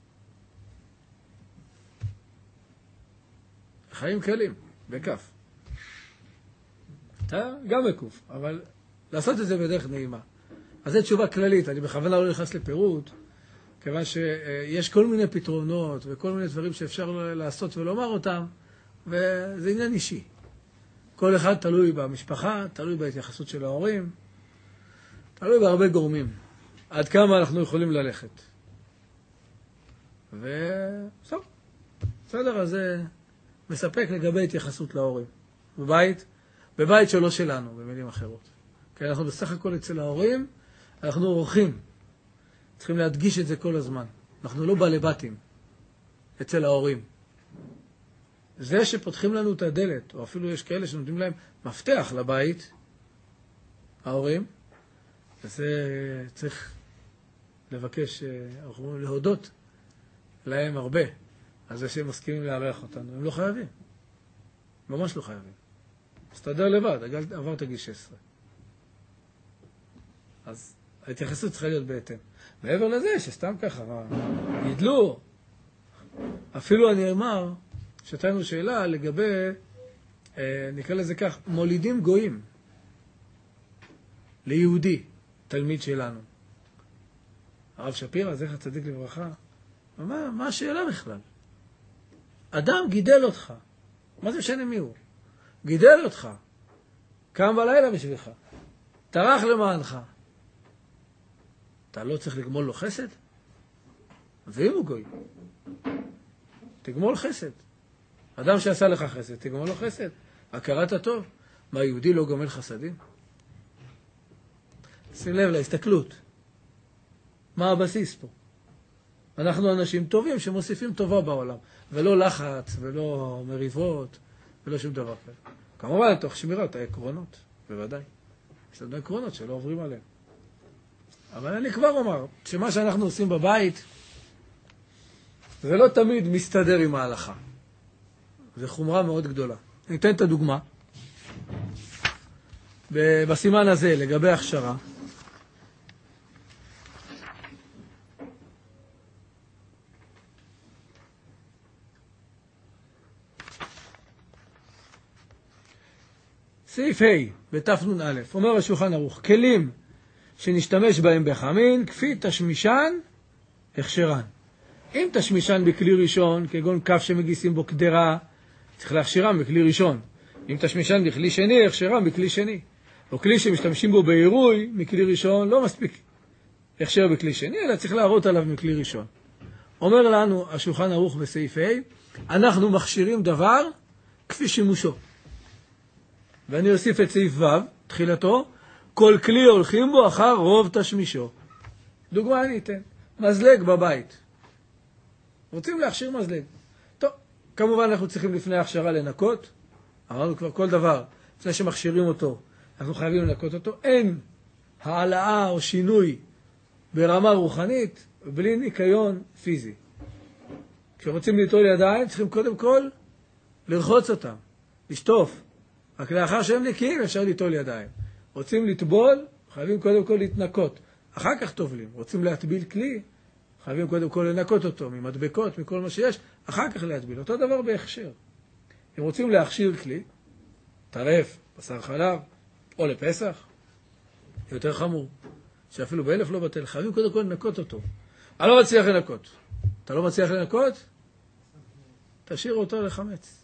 חיים קלים, בכף. גם בקוף, אבל לעשות את זה בדרך נעימה. אז זו תשובה כללית, אני בכוונה לא נכנס לפירוט, כיוון שיש כל מיני פתרונות וכל מיני דברים שאפשר לעשות ולומר אותם, וזה עניין אישי. כל אחד תלוי במשפחה, תלוי בהתייחסות של ההורים, תלוי בהרבה גורמים. עד כמה אנחנו יכולים ללכת. וסוף. בסדר, אז זה מספק לגבי התייחסות להורים. בבית שלא שלנו, במילים אחרות. כי אנחנו בסך הכל אצל ההורים, אנחנו אורחים. צריכים להדגיש את זה כל הזמן. אנחנו לא בעלי-בתים אצל ההורים. זה שפותחים לנו את הדלת, או אפילו יש כאלה שנותנים להם מפתח לבית, ההורים, וזה צריך לבקש, אנחנו אומרים להודות להם הרבה, על זה שהם מסכימים לארח אותנו. הם לא חייבים. ממש לא חייבים. תסתדר לבד, עברת גיל 16. אז ההתייחסות צריכה להיות בהתאם. מעבר לזה, שסתם ככה, ידלו. אפילו אני אמר, שתנו שאלה לגבי, נקרא לזה כך, מולידים גויים. ליהודי, תלמיד שלנו. הרב שפירא, זכר צדיק לברכה, מה השאלה בכלל? אדם גידל אותך. מה זה משנה מי הוא? גידל אותך. קם בלילה בשבילך. טרח למענך. אתה לא צריך לגמול לו חסד? ואם הוא גוי, תגמול חסד. אדם שעשה לך חסד, תגמול לו חסד. הכרת הטוב. מה, יהודי לא גומל חסדים? שים לב להסתכלות. מה הבסיס פה? אנחנו אנשים טובים שמוסיפים טובה בעולם, ולא לחץ, ולא מריבות, ולא שום דבר כזה. כמובן, תוך שמירת העקרונות, בוודאי. יש לנו עקרונות שלא עוברים עליהם. אבל אני כבר אומר, שמה שאנחנו עושים בבית, זה לא תמיד מסתדר עם ההלכה. זה חומרה מאוד גדולה. אני אתן את הדוגמה. בסימן הזה, לגבי הכשרה, סעיף ה' בתפנון א', אומר השולחן ערוך, כלים שנשתמש בהם בחמין, כפי תשמישן, הכשרן. אם תשמישן בכלי ראשון, כגון כף שמגיסים בו קדרה, צריך להכשירם בכלי ראשון. אם תשמישן בכלי שני, הכשרם בכלי שני. או כלי שמשתמשים בו בעירוי, מכלי ראשון, לא מספיק הכשר בכלי שני, אלא צריך להראות עליו מכלי ראשון. אומר לנו השולחן ערוך בסעיף ה', אנחנו מכשירים דבר כפי שימושו. ואני אוסיף את סעיף ו', תחילתו, כל כלי הולכים בו אחר רוב תשמישו. דוגמה אני אתן. מזלג בבית. רוצים להכשיר מזלג. טוב, כמובן אנחנו צריכים לפני ההכשרה לנקות. אמרנו כבר כל דבר, לפני שמכשירים אותו, אנחנו חייבים לנקות אותו. אין העלאה או שינוי ברמה רוחנית, בלי ניקיון פיזי. כשרוצים ליטול ידיים, צריכים קודם כל לרחוץ אותם, לשטוף. רק לאחר שהם נקיים אפשר ליטול ידיים. רוצים לטבול, חייבים קודם כל להתנקות. אחר כך טובלים. רוצים להטביל כלי, חייבים קודם כל לנקות אותו, ממדבקות, מכל מה שיש, אחר כך להטביל. אותו דבר בהכשר. אם רוצים להכשיר כלי, טרף, בשר חלב, או לפסח, יותר חמור, שאפילו באלף לא בטל, חייבים קודם כל לנקות אותו. אני לא מצליח לנקות. אתה לא מצליח לנקות? תשאיר אותו לחמץ.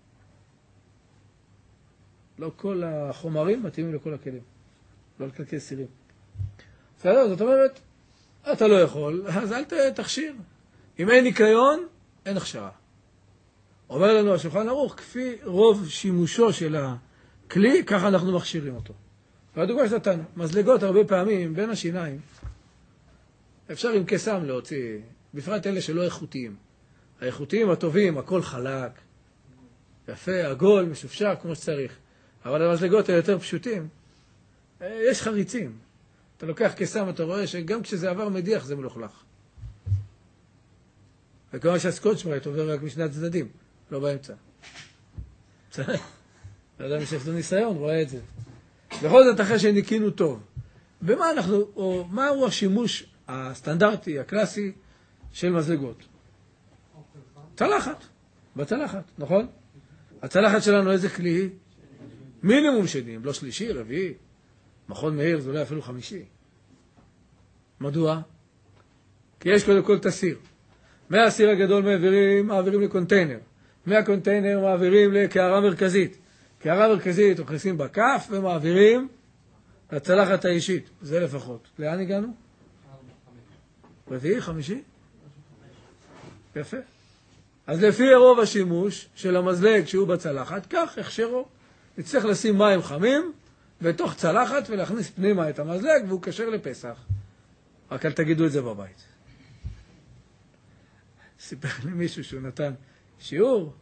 לא כל החומרים מתאימים לכל הכלים. לא לקלקל סירים. בסדר, זאת אומרת, אתה לא יכול, אז אל תכשיר. אם אין ניקיון, אין הכשרה. אומר לנו השולחן ערוך, כפי רוב שימושו של הכלי, ככה אנחנו מכשירים אותו. והדוגמה שנתנו, מזלגות הרבה פעמים בין השיניים, אפשר עם קסם להוציא, בפרט אלה שלא איכותיים. האיכותיים הטובים, הכל חלק, יפה, עגול, משופשק, כמו שצריך. אבל המזלגות היותר פשוטים, יש חריצים. אתה לוקח קסם, אתה רואה שגם כשזה עבר מדיח זה מלוכלך. וכמה שהסקוטש ברייט עובר רק משני הצדדים, לא באמצע. בסדר? לא יודע מי שיש לו ניסיון, רואה את זה. בכל זאת אחרי שניקינו טוב. במה אנחנו, או מהו השימוש הסטנדרטי, הקלאסי של מזלגות? צלחת. בצלחת, נכון? הצלחת שלנו איזה כלי? מינימום שנים, לא שלישי, רביעי. מכון מאיר זה אולי אפילו חמישי. מדוע? כי יש קודם כל תסיר. מהסיר הגדול מעבירים לקונטיינר. מהקונטיינר מעבירים לקערה מרכזית. קערה מרכזית הוכנסים בכף ומעבירים לצלחת האישית. זה לפחות. לאן הגענו? רביעי, חמישי? יפה. אז לפי רוב השימוש של המזלג שהוא בצלחת, כך הכשרו. נצטרך לשים מים חמים בתוך צלחת ולהכניס פנימה את המזלג והוא קשר לפסח. רק אל תגידו את זה בבית. סיפר לי מישהו שהוא נתן שיעור,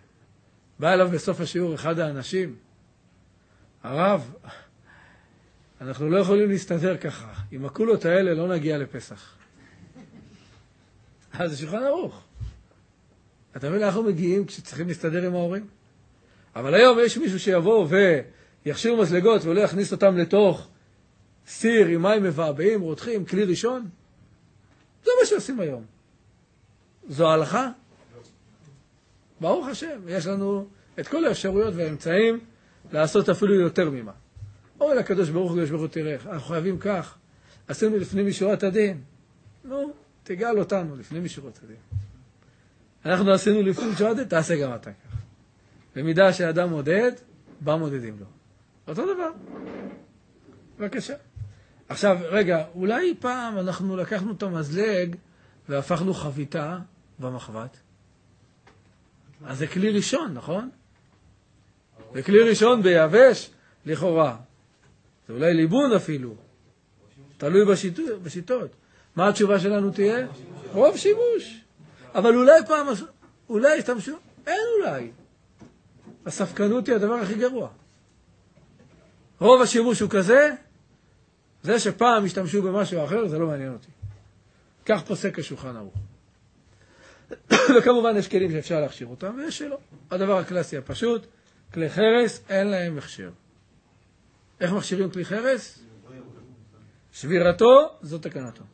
בא אליו בסוף השיעור אחד האנשים, הרב, אנחנו לא יכולים להסתדר ככה. עם הקולות האלה לא נגיע לפסח. אז זה שולחן ערוך. אתה מבין, אנחנו מגיעים כשצריכים להסתדר עם ההורים. אבל היום יש מישהו שיבוא ויכשיר מזלגות ולא יכניס אותם לתוך סיר עם מים מבעבעים, רותחים, כלי ראשון. זה מה שעושים היום. זו ההלכה? ברוך השם, יש לנו את כל האפשרויות והאמצעים לעשות אפילו יותר ממה. אוי לקדוש ברוך הוא, קדוש ברוך הוא תראה, אנחנו חייבים כך, עשינו לפנים משורת הדין. נו, תגאל אותנו לפנים משורת הדין. אנחנו עשינו לפנים משורת הדין, תעשה גם אתה כך. במידה שאדם מודד, בה מודדים לו. אותו דבר. בבקשה. עכשיו, רגע, אולי פעם אנחנו לקחנו את המזלג והפכנו חביתה במחבת. אז זה כלי ראשון, נכון? זה כלי ראשון ביבש, לכאורה. זה אולי ליבון אפילו. תלוי בשיטות. מה התשובה שלנו תהיה? רוב שימוש. אבל אולי פעם, אולי השתמשו? אין אולי. הספקנות היא הדבר הכי גרוע. רוב השימוש הוא כזה, זה שפעם השתמשו במשהו אחר, זה לא מעניין אותי. כך פוסק השולחן ערוך. וכמובן יש כלים שאפשר להכשיר אותם, ויש שלא. הדבר הקלאסי הפשוט, כלי חרס, אין להם הכשר. איך מכשירים כלי חרס? שבירתו, זו תקנתו.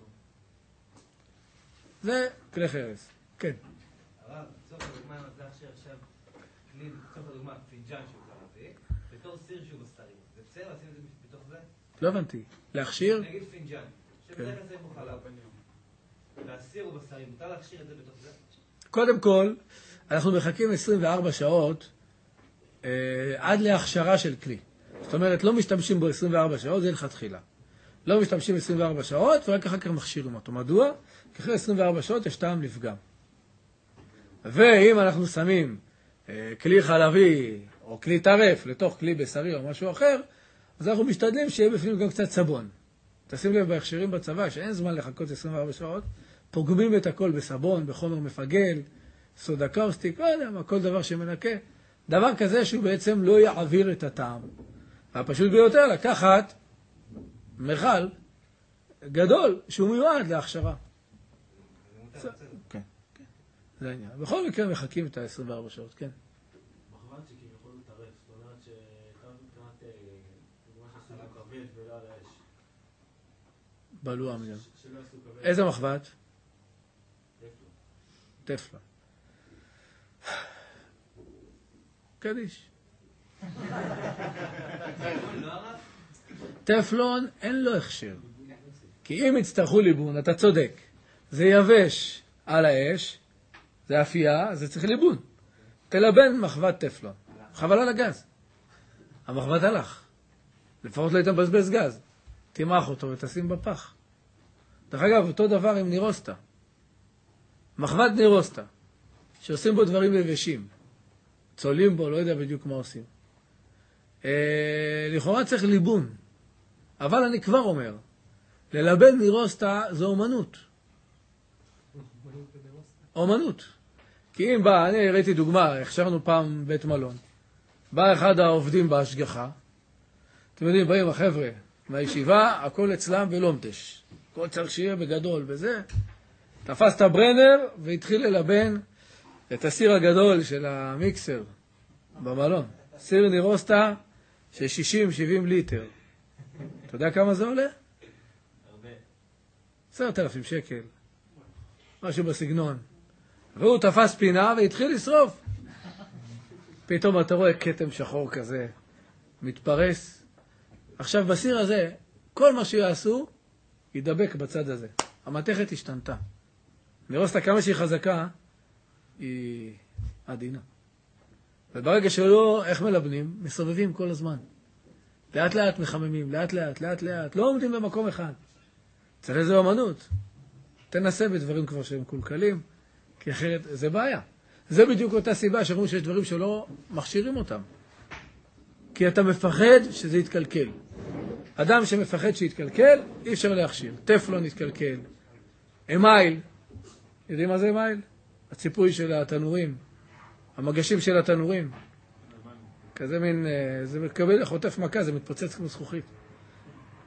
זה כלי חרס. כן. הרב, צורך הדוגמה עם הזה עכשיו, כלי, צורך הדוגמה, פינג'ן שהוא קראתי, בתור סיר שהוא בסתרים. זה בסדר לשים את זה בתוך זה? לא הבנתי. להכשיר? נגיד פינג'ן, שבדרך כלל זה בו חלב. והסיר הוא בסתרים, מותר להכשיר את זה בתוך זה? קודם כל, אנחנו מחכים 24 שעות עד להכשרה של כלי. זאת אומרת, לא משתמשים בו 24 שעות, זה לכתחילה. לא משתמשים 24 שעות, ורק אחר כך מכשירים אותו. מדוע? כי אחרי 24 שעות יש טעם לפגם. ואם אנחנו שמים כלי חלבי או כלי טרף לתוך כלי בשרי או משהו אחר, אז אנחנו משתדלים שיהיה בפנים גם קצת סבון. תשים לב בהכשרים בצבא שאין זמן לחכות 24 שעות, פוגמים את הכל בסבון, בחומר מפגל, סודה קאוסטיק, לא יודע מה, כל דבר שמנקה. דבר כזה שהוא בעצם לא יעביר את הטעם. והפשוט ביותר לקחת מכל גדול שהוא מיועד להכשרה. כן, כן. זה העניין. בכל מקרה מחכים את ה-24 שעות, כן. מחבת שכביכול הוא טרף, זאת אומרת שכאן מבחינת דוגמה שעשו לו כבד ולא על האש. בלוע מיד. שלא עשו כבד. איזה מחבת? טפלון. טפלון. קדיש. טפלון אין לו הכשר. כי אם יצטרכו ליבון, אתה צודק. זה יבש על האש, זה אפייה, זה צריך ליבון. תלבן מחבת טפלון. חבל על הגז. המחבת הלך. לפחות לא היית מבזבז גז. תימח אותו ותשים בפח. דרך אגב, אותו דבר עם נירוסטה. מחבת נירוסטה, שעושים בו דברים יבשים. צולים בו, לא יודע בדיוק מה עושים. לכאורה צריך ליבון. אבל אני כבר אומר, ללבן נירוסטה זו אומנות. אומנות. כי אם בא, אני ראיתי דוגמה, הכשרנו פעם בית מלון. בא אחד העובדים בהשגחה. אתם יודעים, באים החבר'ה מהישיבה, הכל אצלם ולומדש. הכל צריך שיהיה בגדול וזה. תפס את הברנר והתחיל ללבן את הסיר הגדול של המיקסר במלון. סיר נירוסטה של 60-70 ליטר. אתה יודע כמה זה עולה? הרבה. 10,000 שקל. משהו בסגנון. והוא תפס פינה והתחיל לשרוף. פתאום אתה רואה כתם שחור כזה, מתפרס. עכשיו בסיר הזה, כל מה שיעשו, ידבק בצד הזה. המתכת השתנתה. נירוסטה כמה שהיא חזקה, היא עדינה. וברגע שלא, איך מלבנים? מסובבים כל הזמן. לאט לאט מחממים, לאט לאט, לא עומדים במקום אחד. צריך איזו אמנות. תנסה בדברים כבר שהם קולקלים, כי אחרת זה בעיה. זה בדיוק אותה סיבה שאומרים שיש דברים שלא מכשירים אותם. כי אתה מפחד שזה יתקלקל. אדם שמפחד שיתקלקל, אי אפשר להכשיר. טפלון יתקלקל. אמייל, יודעים מה זה אמייל? הציפוי של התנורים, המגשים של התנורים. כזה מין, זה מקבל, חוטף מכה, זה מתפוצץ כמו זכוכית.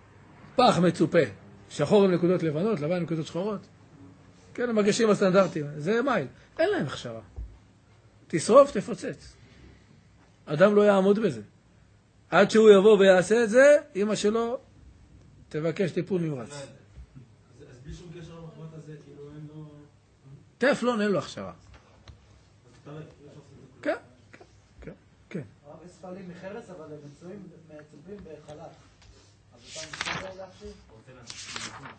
פח מצופה, שחור עם נקודות לבנות, לבן עם נקודות שחורות. כן, המגשים הסטנדרטיים, זה מייל. אין להם הכשרה. תשרוף, תפוצץ. אדם לא יעמוד בזה. עד שהוא יבוא ויעשה את זה, אמא שלו תבקש טיפול נמרץ. אז בלי שום קשר למחבת הזה, כאילו אין לו... טפלון אין לו הכשרה. אז תראה, יש עושה את זה. כן, כן, כן, כן. הרב יש ספלים מחרס, אבל הם מצופים בחלק. אז אתה מסתכל להכשיר? רוצה לעשות.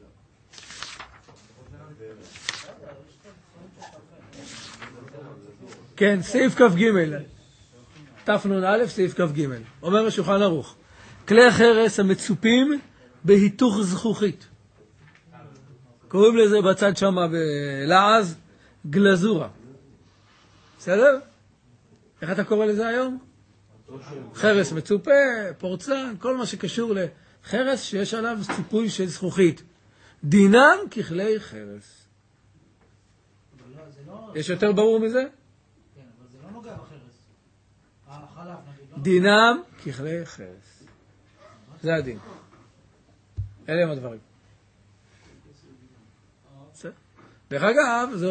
כן, סעיף כ"ג. תנ"א, סעיף כ"ג. אומר השולחן ערוך. כלי חרס המצופים בהיתוך זכוכית. קוראים לזה בצד שם בלעז גלזורה. בסדר? איך אתה קורא לזה היום? חרס מצופה, פורצלן, כל מה שקשור לחרס שיש עליו ציפוי של זכוכית. דינם ככלי חרס. יש יותר ברור מזה? כן, אבל זה לא נוגע בחרס. החלף נגיד. דינם ככלי חרס. זה הדין. אלה הם הדברים. דרך אגב, זו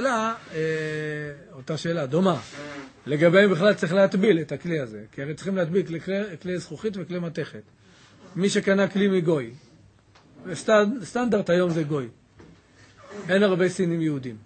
אותה שאלה דומה. לגביהם בכלל צריך להטביל את הכלי הזה. כי הרי צריכים להטביל כלי זכוכית וכלי מתכת. מי שקנה כלי מגוי, סטנדרט היום זה גוי. אין הרבה סינים יהודים.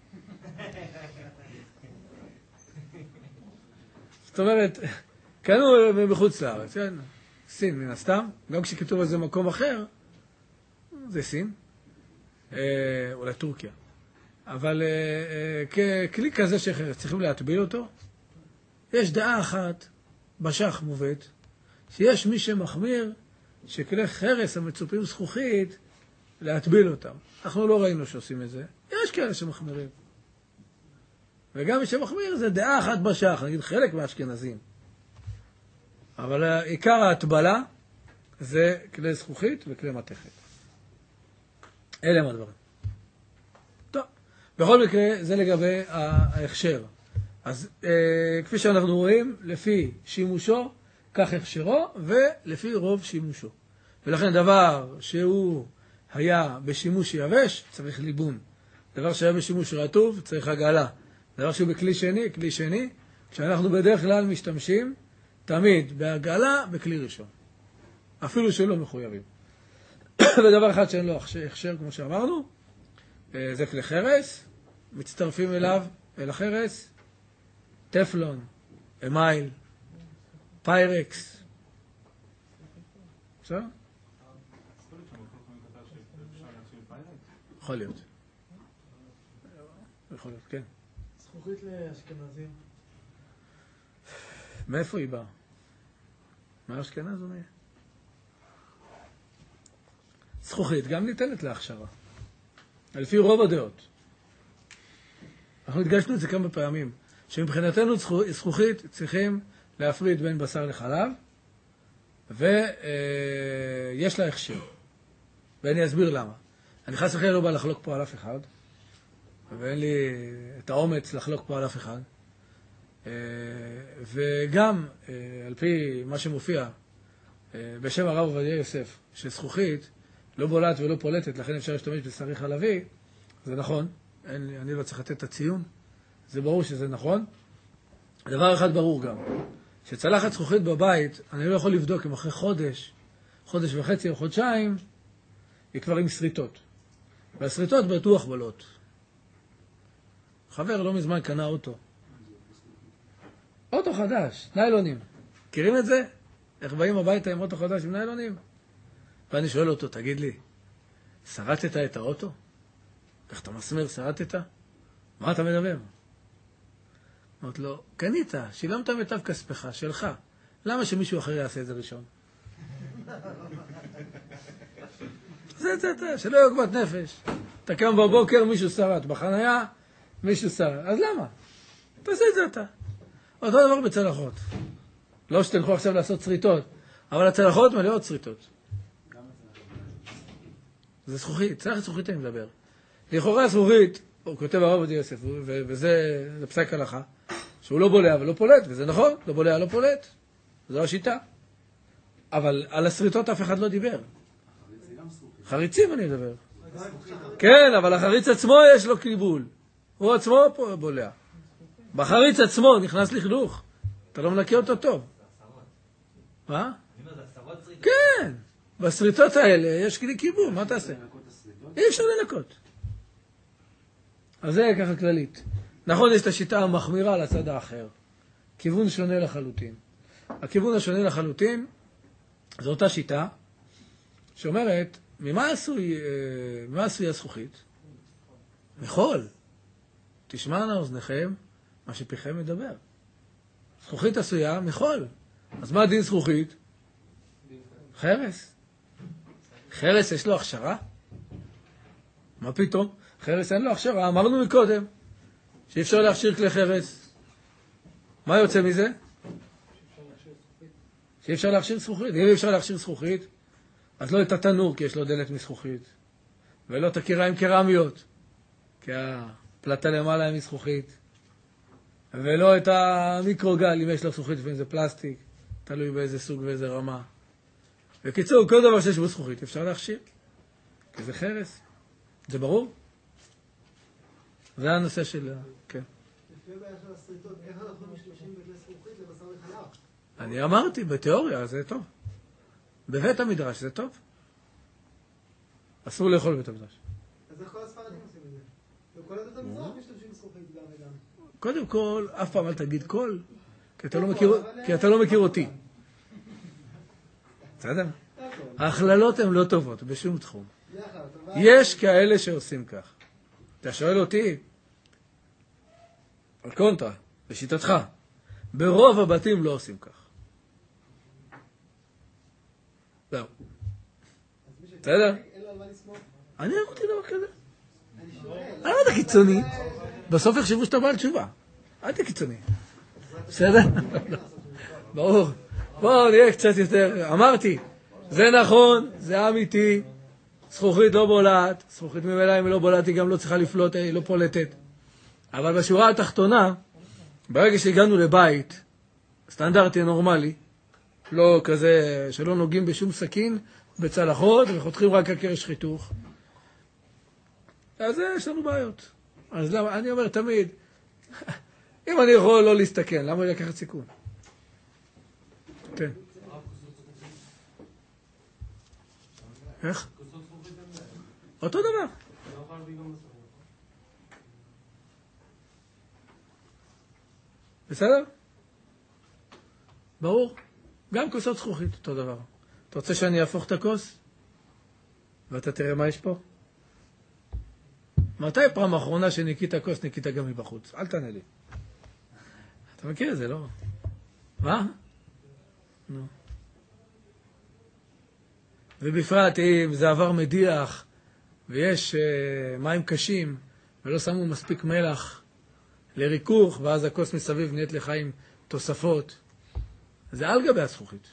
זאת אומרת, קנו מחוץ לארץ, כן? סין מן הסתם, גם כשכתוב על זה מקום אחר, זה סין, אולי טורקיה. אבל ככלי כזה שצריכים להטביל אותו, יש דעה אחת בשח מובאת, שיש מי שמחמיר שכלי חרס המצופים זכוכית להטביל אותם. אנחנו לא ראינו שעושים את זה, יש כאלה שמחמירים. וגם מי שמחמיר זה דעה אחת בשח, נגיד חלק מהאשכנזים. אבל עיקר ההטבלה זה כלי זכוכית וכלי מתכת. אלה הם הדברים. טוב, בכל מקרה זה לגבי ההכשר. אז כפי שאנחנו רואים, לפי שימושו, כך הכשרו, ולפי רוב שימושו. ולכן דבר שהוא היה בשימוש יבש, צריך ליבון. דבר שהיה בשימוש רטוב, צריך הגעלה. דבר שהוא בכלי שני, כלי שני, כשאנחנו בדרך כלל משתמשים תמיד בהגעלה בכלי ראשון. אפילו שלא מחויבים. ודבר אחד שאין לו הכשר, כמו שאמרנו, זה כלי חרס, מצטרפים אליו, אל החרס, טפלון, אמייל, פיירקס. בסדר? יכול להיות. יכול להיות, כן. זכוכית לאשכנזים. מאיפה היא באה? מהאשכנז או מי? זכוכית גם ניתנת להכשרה. לפי רוב הדעות. אנחנו הדגשנו את זה כמה פעמים, שמבחינתנו זכוכית צריכים להפריד בין בשר לחלב, ויש לה הכשר. ואני אסביר למה. אני חס וחלילה לא בא לחלוק פה על אף אחד, ואין לי את האומץ לחלוק פה על אף אחד. וגם, על פי מה שמופיע בשם הרב עובדיה יוסף, שזכוכית לא בולעת ולא פולטת, לכן אפשר להשתמש בשרי חלבי, זה נכון, אני לא צריך לתת את הציון, זה ברור שזה נכון. דבר אחד ברור גם, שצלחת זכוכית בבית, אני לא יכול לבדוק אם אחרי חודש וחצי או חודשיים, היא כבר עם שריטות. והשריטות בטוח בולות. חבר לא מזמן קנה אוטו חדש, ניילונים. מכירים את זה? איך באים הביתה עם אוטו חדש עם ניילונים? ואני שואל אותו, תגיד לי, שרטת את האוטו? איך אתה מסמר, שרטת? מה אתה מדבר? אמרת לו, קנית, שילמת מיטב כספך, שלך. למה שמישהו אחר יעשה את זה ראשון? זה, שלא יוגבת נפש. אתה קם בבוקר, מישהו שרט. בחנייה, מישהו שרט. אז למה? תעשה את זה אתה. אותו דבר בצלחות. לא שתלכו עכשיו לעשות שריטות, אבל הצלחות מלאות שריטות. זה זכוכית, צלחת זכוכית אני מדבר. לכאורה זכוכית, הוא כותב הרב עובדיה יוסף, וזה פסק הלכה, שהוא לא בולע ולא פולט, וזה נכון, לא בולע לא פולט. זו השיטה. אבל על השריטות אף אחד לא דיבר. חריצים אני מדבר. כן, אבל החריץ עצמו יש לו קיבול. הוא עצמו פה בולע. בחריץ עצמו נכנס לכלוך. אתה לא מנקה אותו טוב. מה? כן. בסריטות האלה יש כלי קיבול, מה תעשה? אי אפשר לנקות. אז זה ככה כללית. נכון, יש את השיטה המחמירה לצד האחר. כיוון שונה לחלוטין. הכיוון השונה לחלוטין, זו אותה שיטה, שאומרת, ממה עשוי הזכוכית? מחול. תשמענה אוזניכם, מה שפיכם מדבר. זכוכית עשויה מחול. אז מה דין זכוכית? חרס. חרס יש לו הכשרה? מה פתאום? חרס אין לו הכשרה. אמרנו מקודם שאי אפשר להכשיר כלי חרס. מה יוצא מזה? שאי אפשר להכשיר זכוכית. אם אי אפשר להכשיר זכוכית, אז לא את התנור, כי יש לו דלת מזכוכית. ולא את הקיריים קרמיות, כי הפלטה למעלה היא מזכוכית. ולא את המיקרוגל, אם יש לו זכוכית, לפעמים זה פלסטיק, תלוי באיזה סוג ואיזה רמה. בקיצור, כל דבר שיש בו זכוכית אפשר להכשיר, כי זה חרס. זה ברור? זה הנושא של... כן. לפני בעיה של הסריטות, איך אנחנו משתמשים בכלי זכוכית לבשר וחלב? אני אמרתי, בתיאוריה זה טוב. בבית המדרש זה טוב. אסור לאכול בבית המדרש. אז איך כל הספרדים עושים את זה? וכל עדות המזרח משתמשים בזכוכית גם וגם. קודם כל, אף פעם אל תגיד כל, כי אתה לא מכיר אותי. בסדר? ההכללות הן לא טובות בשום תחום. יש כאלה שעושים כך. אתה שואל אותי, על קונטרה, בשיטתך, ברוב הבתים לא עושים כך. זהו. בסדר? אני אמרתי דבר כזה. אני לא יודע קיצוני. בסוף יחשבו שאתה בעל תשובה. אל תהיה קיצוני. בסדר? ברור. בואו נהיה קצת יותר. אמרתי, זה נכון, זה אמיתי. זכוכית לא בולעת. זכוכית ממילא אם היא לא בולעת היא גם לא צריכה לפלוט, היא לא פולטת. אבל בשורה התחתונה, ברגע שהגענו לבית, סטנדרטי נורמלי, לא כזה שלא נוגעים בשום סכין, בצלחות, וחותכים רק הקרש חיתוך. אז יש לנו בעיות. אז למה, אני אומר תמיד, אם אני יכול לא להסתכן, למה אני לקחת סיכון? כן. איך? אותו דבר. בסדר? ברור. גם כוסות זכוכית, אותו דבר. אתה רוצה שאני אהפוך את הכוס? ואתה תראה מה יש פה? מתי פעם האחרונה שניקית הכוס, ניקית גם מבחוץ? אל תענה לי. אתה מכיר את זה, לא? מה? נו. ובפרט אם זה עבר מדיח, ויש מים קשים, ולא שמו מספיק מלח לריכוך, ואז הכוס מסביב נהיית לך עם תוספות. זה על גבי הזכוכית.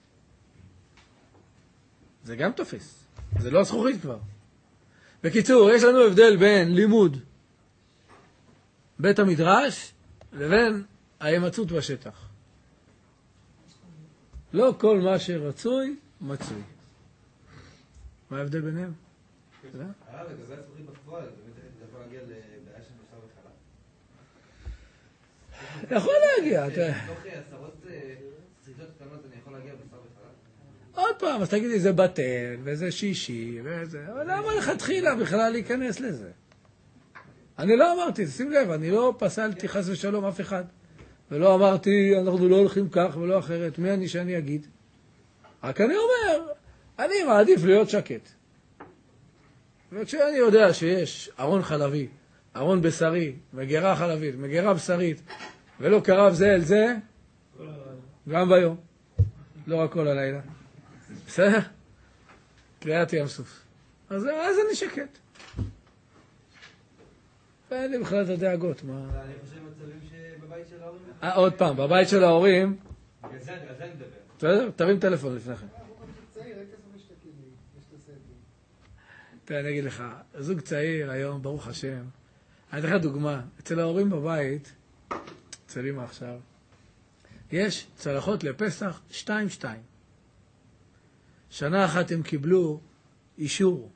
זה גם תופס. זה לא הזכוכית כבר. בקיצור, יש לנו הבדל בין לימוד בית המדרש לבין ההימצאות בשטח. לא כל מה שרצוי, מצוי. מה ההבדל ביניהם? לגבי הזכוכית בפועל, באמת אתה יכול להגיע לבעיה של בשר וחלב? יכול להגיע. תוך עשרות סריטות קטנות אני יכול להגיע בשר וחלב? עוד פעם, אז תגידי, זה בטל, וזה שישי, וזה... אבל למה לך תחילה בכלל להיכנס לזה? אני לא אמרתי, שים לב, אני לא פסלתי חס ושלום אף אחד. ולא אמרתי, אנחנו לא הולכים כך ולא אחרת. מי אני שאני אגיד? רק אני אומר, אני מעדיף להיות שקט. וכשאני יודע שיש ארון חלבי, ארון בשרי, מגירה חלבית, מגירה בשרית, ולא קרב זה אל זה, גם ביום. לא רק כל הלילה. בסדר? קריאת ים סוף. אז אני שקט. ואין לי בכלל את הדאגות. אני חושב מצבים שבבית של ההורים... עוד פעם, בבית של ההורים... בגלל זה אני מדבר. בסדר? תרים טלפון לפני כן. צעיר, רק כסף משתקים לי, יש את הסדר. תראה, אני אגיד לך, זוג צעיר היום, ברוך השם, אני אתן לך דוגמה, אצל ההורים בבית, אצל אמא עכשיו, יש צלחות לפסח 2-2. שנה אחת הם קיבלו אישור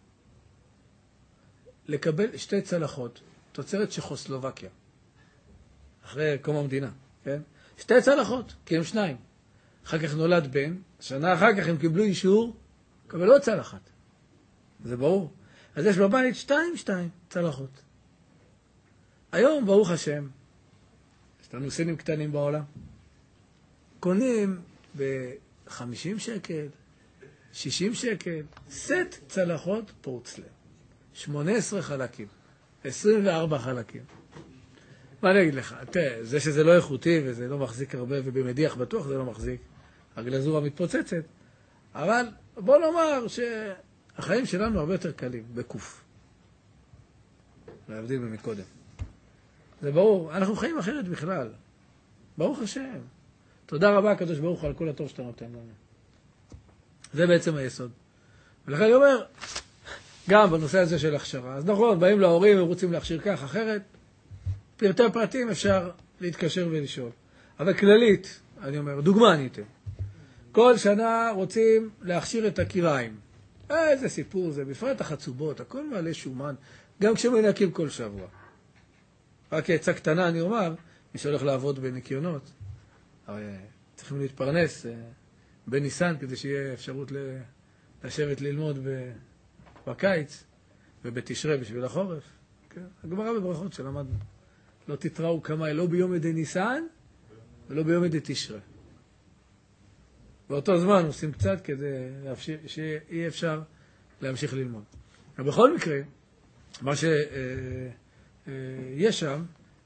לקבל 2 צלחות, תוצרת צ'כוסלובקיה, אחרי קום המדינה, כן? 2 צלחות, כי הם 2. אחר כך נולד בן, שנה אחר כך הם קיבלו אישור, קבל עוד צלחת. זה ברור. אז יש בבית 2 צלחות. היום, ברוך השם, יש לנו סינים קטנים בעולם, קונים ב-50 שקל, 60 שקל, סט צלחות פורצלן. 18 חלקים, 24 חלקים. מה אני אגיד לך? תראה, זה שזה לא איכותי וזה לא מחזיק הרבה, ובמדיח בטוח זה לא מחזיק, הגלזורה מתפוצצת, אבל בוא נאמר שהחיים שלנו הרבה יותר קלים, בקוף. להבדיל ממקודם. זה ברור, אנחנו חיים אחרת בכלל. ברוך השם. תודה רבה הקדוש ברוך הוא על כל הטוב שאתה נותן לנו. זה בעצם היסוד. ולכן אני אומר, גם בנושא הזה של הכשרה, אז נכון, באים להורים, הם רוצים להכשיר כך, אחרת, פרטי פרטים אפשר להתקשר ולשאול. אבל כללית, אני אומר, דוגמה אני אתן. כל שנה רוצים להכשיר את הקיריים. איזה סיפור זה, בפרט החצובות, הכל מעלה שומן, גם כשמנקים כל שבוע. רק עצה קטנה אני אומר, מי שהולך לעבוד בניקיונות, הרי צריכים להתפרנס בניסן כדי שיהיה אפשרות לשבת ללמוד בקיץ ובתשרה בשביל החורף. כן? הגמרא בברכות שלמדנו. לא תתראו כמה, לא ביום ידי ניסן ולא ביום ידי תשרה. באותו זמן עושים קצת כדי שיהיה אפשר להמשיך ללמוד. אבל בכל מקרה, מה שיש שם,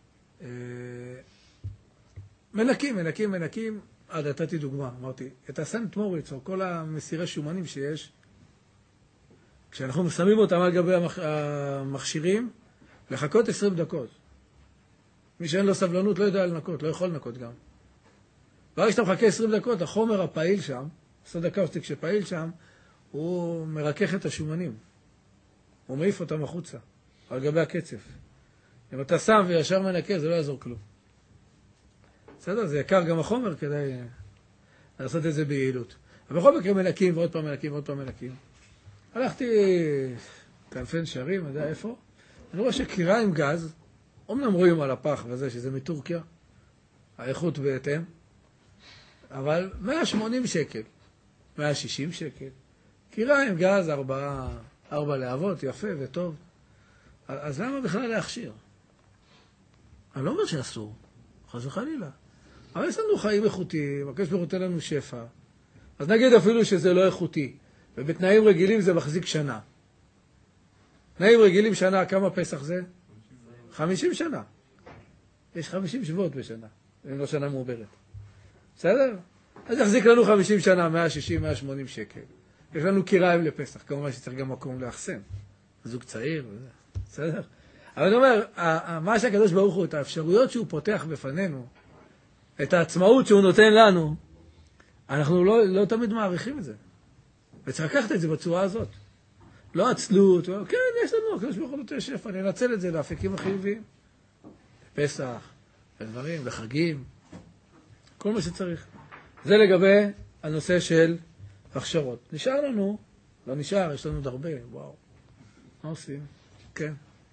מנקים, עד נתתי דוגמה, אמרתי, את הסנט מוריץ או כל המסירי שומנים שיש, כשאנחנו שמים אותם על גבי המכשירים, לחכות 20 דקות. מי שאין לו סבלנות לא יודע לנקות, לא יכול לנקות גם. ברגע שאתה מחכה 20 דקות, החומר הפעיל שם, סודה קאוסטיק שפעיל שם, הוא מרכך את השומנים. הוא מעיף אותם החוצה, על גבי הקצף. אם אתה שם וישר מנקה, זה לא יעזור כלום. בסדר? זה יקר גם החומר כדי לעשות את זה ביעילות. אבל בכל מקרה מנקים ועוד פעם מנקים. הלכתי כנפי שערים, אני יודע איפה, אני רואה שקיריים גז, אומנם רואים על הפח וזה שזה מטורקיה, האיכות בהתאם, אבל 180 שקל, 160 שקל. קיריים גז, 4 להבות, יפה וטוב. אז למה בכלל להכשיר? אני לא אומר שאסור, חס וחלילה. אבל יש לנו חיים איכותיים, הקדוש ברוך הוא נותן לנו שפע. אז נגיד אפילו שזה לא איכותי, ובתנאים רגילים זה מחזיק שנה. תנאים רגילים שנה, כמה פסח זה? 50 שנה. יש 50 שבועות בשנה, אם לא שנה מעוברת. בסדר? אז יחזיק לנו 50 שנה, 160, 180 שקל. יש לנו קיריים לפסח, כמובן שצריך גם מקום לאחסן. זוג צעיר, בסדר? אבל אני אומר, מה שהקדוש ברוך הוא, את האפשרויות שהוא פותח בפנינו, את העצמאות שהוא נותן לנו, אנחנו לא תמיד מעריכים את זה. וצריך לקחת את זה בצורה הזאת. לא עצלות, כן, יש לנו, הקדוש ברוך הוא נותן שפע, אני אנצל את זה לאפיקים החיוביים. לפסח, לדברים, לחגים, כל מה שצריך. זה לגבי הנושא של הכשרות. נשאר לנו, לא נשאר, יש לנו עוד הרבה, וואו. מה עושים? כן.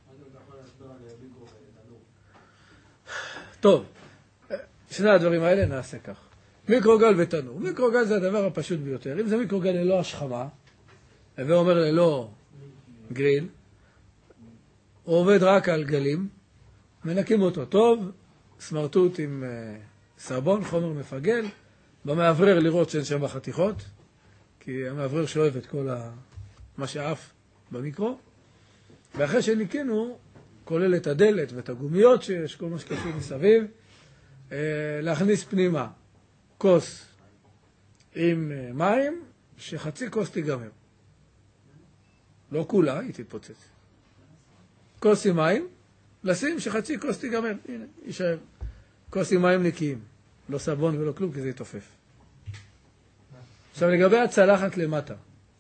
טוב, שני הדברים האלה נעשה כך. מיקרוגל ותנור. מיקרוגל זה הדבר הפשוט ביותר. אם זה מיקרוגל ללא השכמה, הווה אומר ללא גריל, הוא עובד רק על גלים, מנקים אותו טוב, סמרטוט עם סרבון, חומר מפגל, במעברר לראות שאין שם חתיכות, כי המעברר שואב את כל מה שאף במיקרו, ואחרי שניקינו, כולל את הדלת ואת הגומיות שיש, כל מה שקשור מסביב, להכניס פנימה כוס עם מים, שחצי כוס תיגמר. לא כולה, היא תתפוצץ. כוס עם מים, לשים שחצי כוס תיגמר. הנה, יישאר. כוס עם מים נקיים. לא סבון ולא כלום, כי זה יתופף. עכשיו, לגבי הצלחת למטה.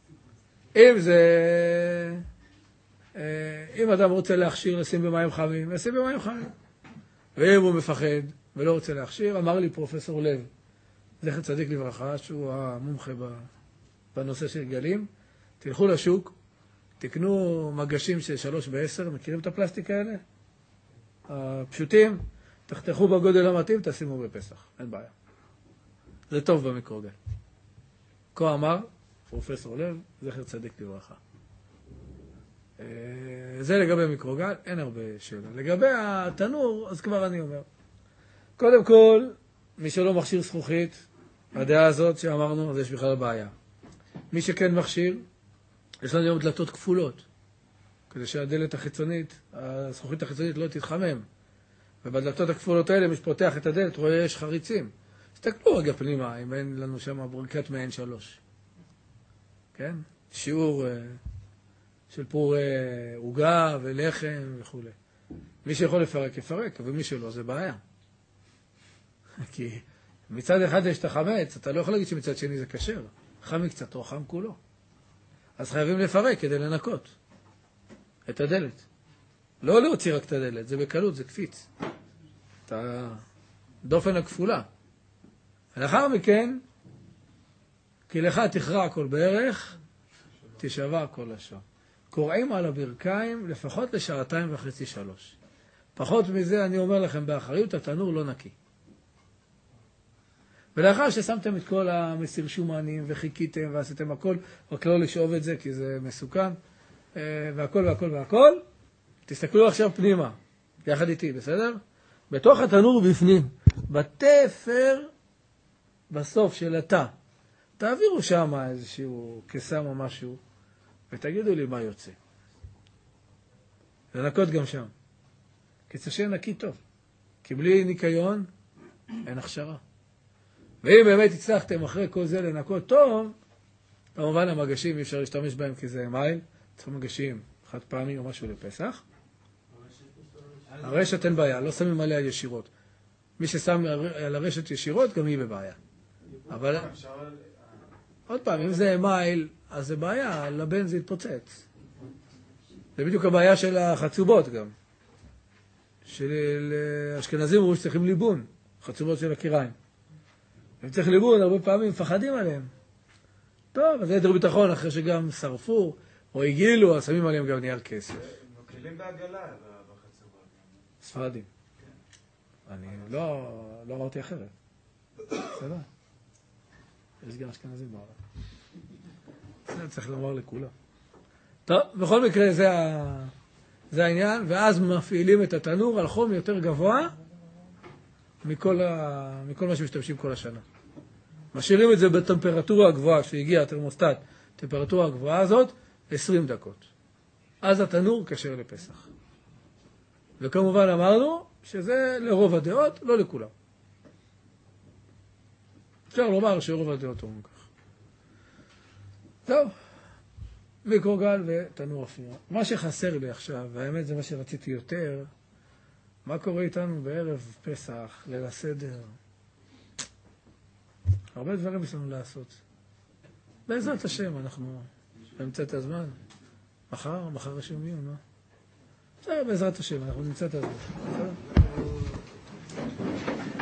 אם אדם רוצה להכשיר, לשים במים חמים, לשים במים חמים. ואם הוא מפחד ולא רוצה להכשיר, אמר לי פרופסור לב, זכר צדיק לברכה, שהוא המומחה בנושא של גלים, תלכו לשוק, תקנו מגשים של 3 ב-10, מכירים את הפלסטיק האלה? הפשוטים, תחתכו בגודל המתאים, תשימו בפסח, אין בעיה. זה טוב במיקרוגל. כה אמר פרופסור לב, זכר צדיק לברכה. זה לגבי מיקרוגל, אין הרבה שאלה. לגבי התנור, אז כבר אני אומר. קודם כל, מי שלא מכשיר זכוכית, הדעה הזאת שאמרנו, אז יש בכלל בעיה. מי שכן מכשיר, יש לנו היום דלתות כפולות, כדי שהדלת החיצונית, הזכוכית החיצונית לא תתחמם. ובדלתות הכפולות האלה, מי שפותח את הדלת, רואה יש חריצים. תסתכלו רגע פנימה, אם אין לנו שם ברקת מעין 3. כן? שיעור של פור עוגה ולחם וכו'. מי שיכול לפרק, יפרק, ומי שלא, זה בעיה. כי מצד אחד יש את החמץ, אתה לא יכול להגיד שמצד שני זה כשר. חם קצת או חם כולו. אז חייבים לפרק כדי לנקות את הדלת. לא להוציא רק את הדלת, זה בקלות, זה קפיץ. את הדופן הכפולה. ולאחר מכן, כי לך תכרע כל בערך, תשבע כל לשון. קוראים על הברכיים לפחות 2.5-3 שעות. פחות מזה אני אומר לכם באחריות, התנור לא נקי. ולאחר ששמתם את כל המסיר שומנים וחיכיתם ועשיתם הכל, רק לא לשאוב את זה כי זה מסוכן, והכל והכל והכל, תסתכלו עכשיו פנימה, יחד איתי, בסדר? בתוך התנור בפנים, בתפר בסוף של התא, תעבירו שם איזשהו קסם או משהו, ותגידו לי מה יוצא. לנקות גם שם. כי צריך שיהיה נקי טוב. כי בלי ניקיון, אין הכשרה. ואם באמת הצלחתם אחרי כל זה לנקות טוב, כמובן המגשים אי אפשר להשתמש בהם כי זה מייל, צריכים מגשים חד פעמי או משהו לפסח. הרשת אין בעיה, לא שמים עליה ישירות. מי ששם על הרשת ישירות גם היא בבעיה. אבל עוד פעם, אם זה מייל, אז זה בעיה, לבן זה יתפוצץ. זה בדיוק הבעיה של החצובות גם. של אשכנזים אמרו שצריכים ליבון, חצובות של הקיריים. אם צריך ליבון, הרבה פעמים מפחדים עליהם. טוב, אז זה יתר ביטחון, אחרי שגם שרפו או הגילו, אז שמים עליהם גם נייר כסף. נוקלים בעגלה בחצובות. ספרדים. אני לא אמרתי אחרת. בסדר? יש גם אשכנזים בעולם. זה צריך לומר לכולם. טוב, בכל מקרה זה העניין, ואז מפעילים את התנור על חום יותר גבוה מכל מה שמשתמשים כל השנה. משאירים את זה בטמפרטורה הגבוהה, כשהגיע התרמוסטט, טמפרטורה הגבוהה הזאת, 20 דקות. אז התנור כשר לפסח. וכמובן אמרנו שזה לרוב הדעות, לא לכולם. אפשר לומר שרוב הדעות אומרים כך. טוב, מיקרוגל ותנור אפייה. מה שחסר לי עכשיו, והאמת זה מה שרציתי יותר, מה קורה איתנו בערב פסח, ליל הסדר? הרבה דברים יש לנו לעשות. בעזרת השם אנחנו נמצא את הזמן. מחר יש יום, לא? בסדר, בעזרת השם, אנחנו נמצא את הזמן.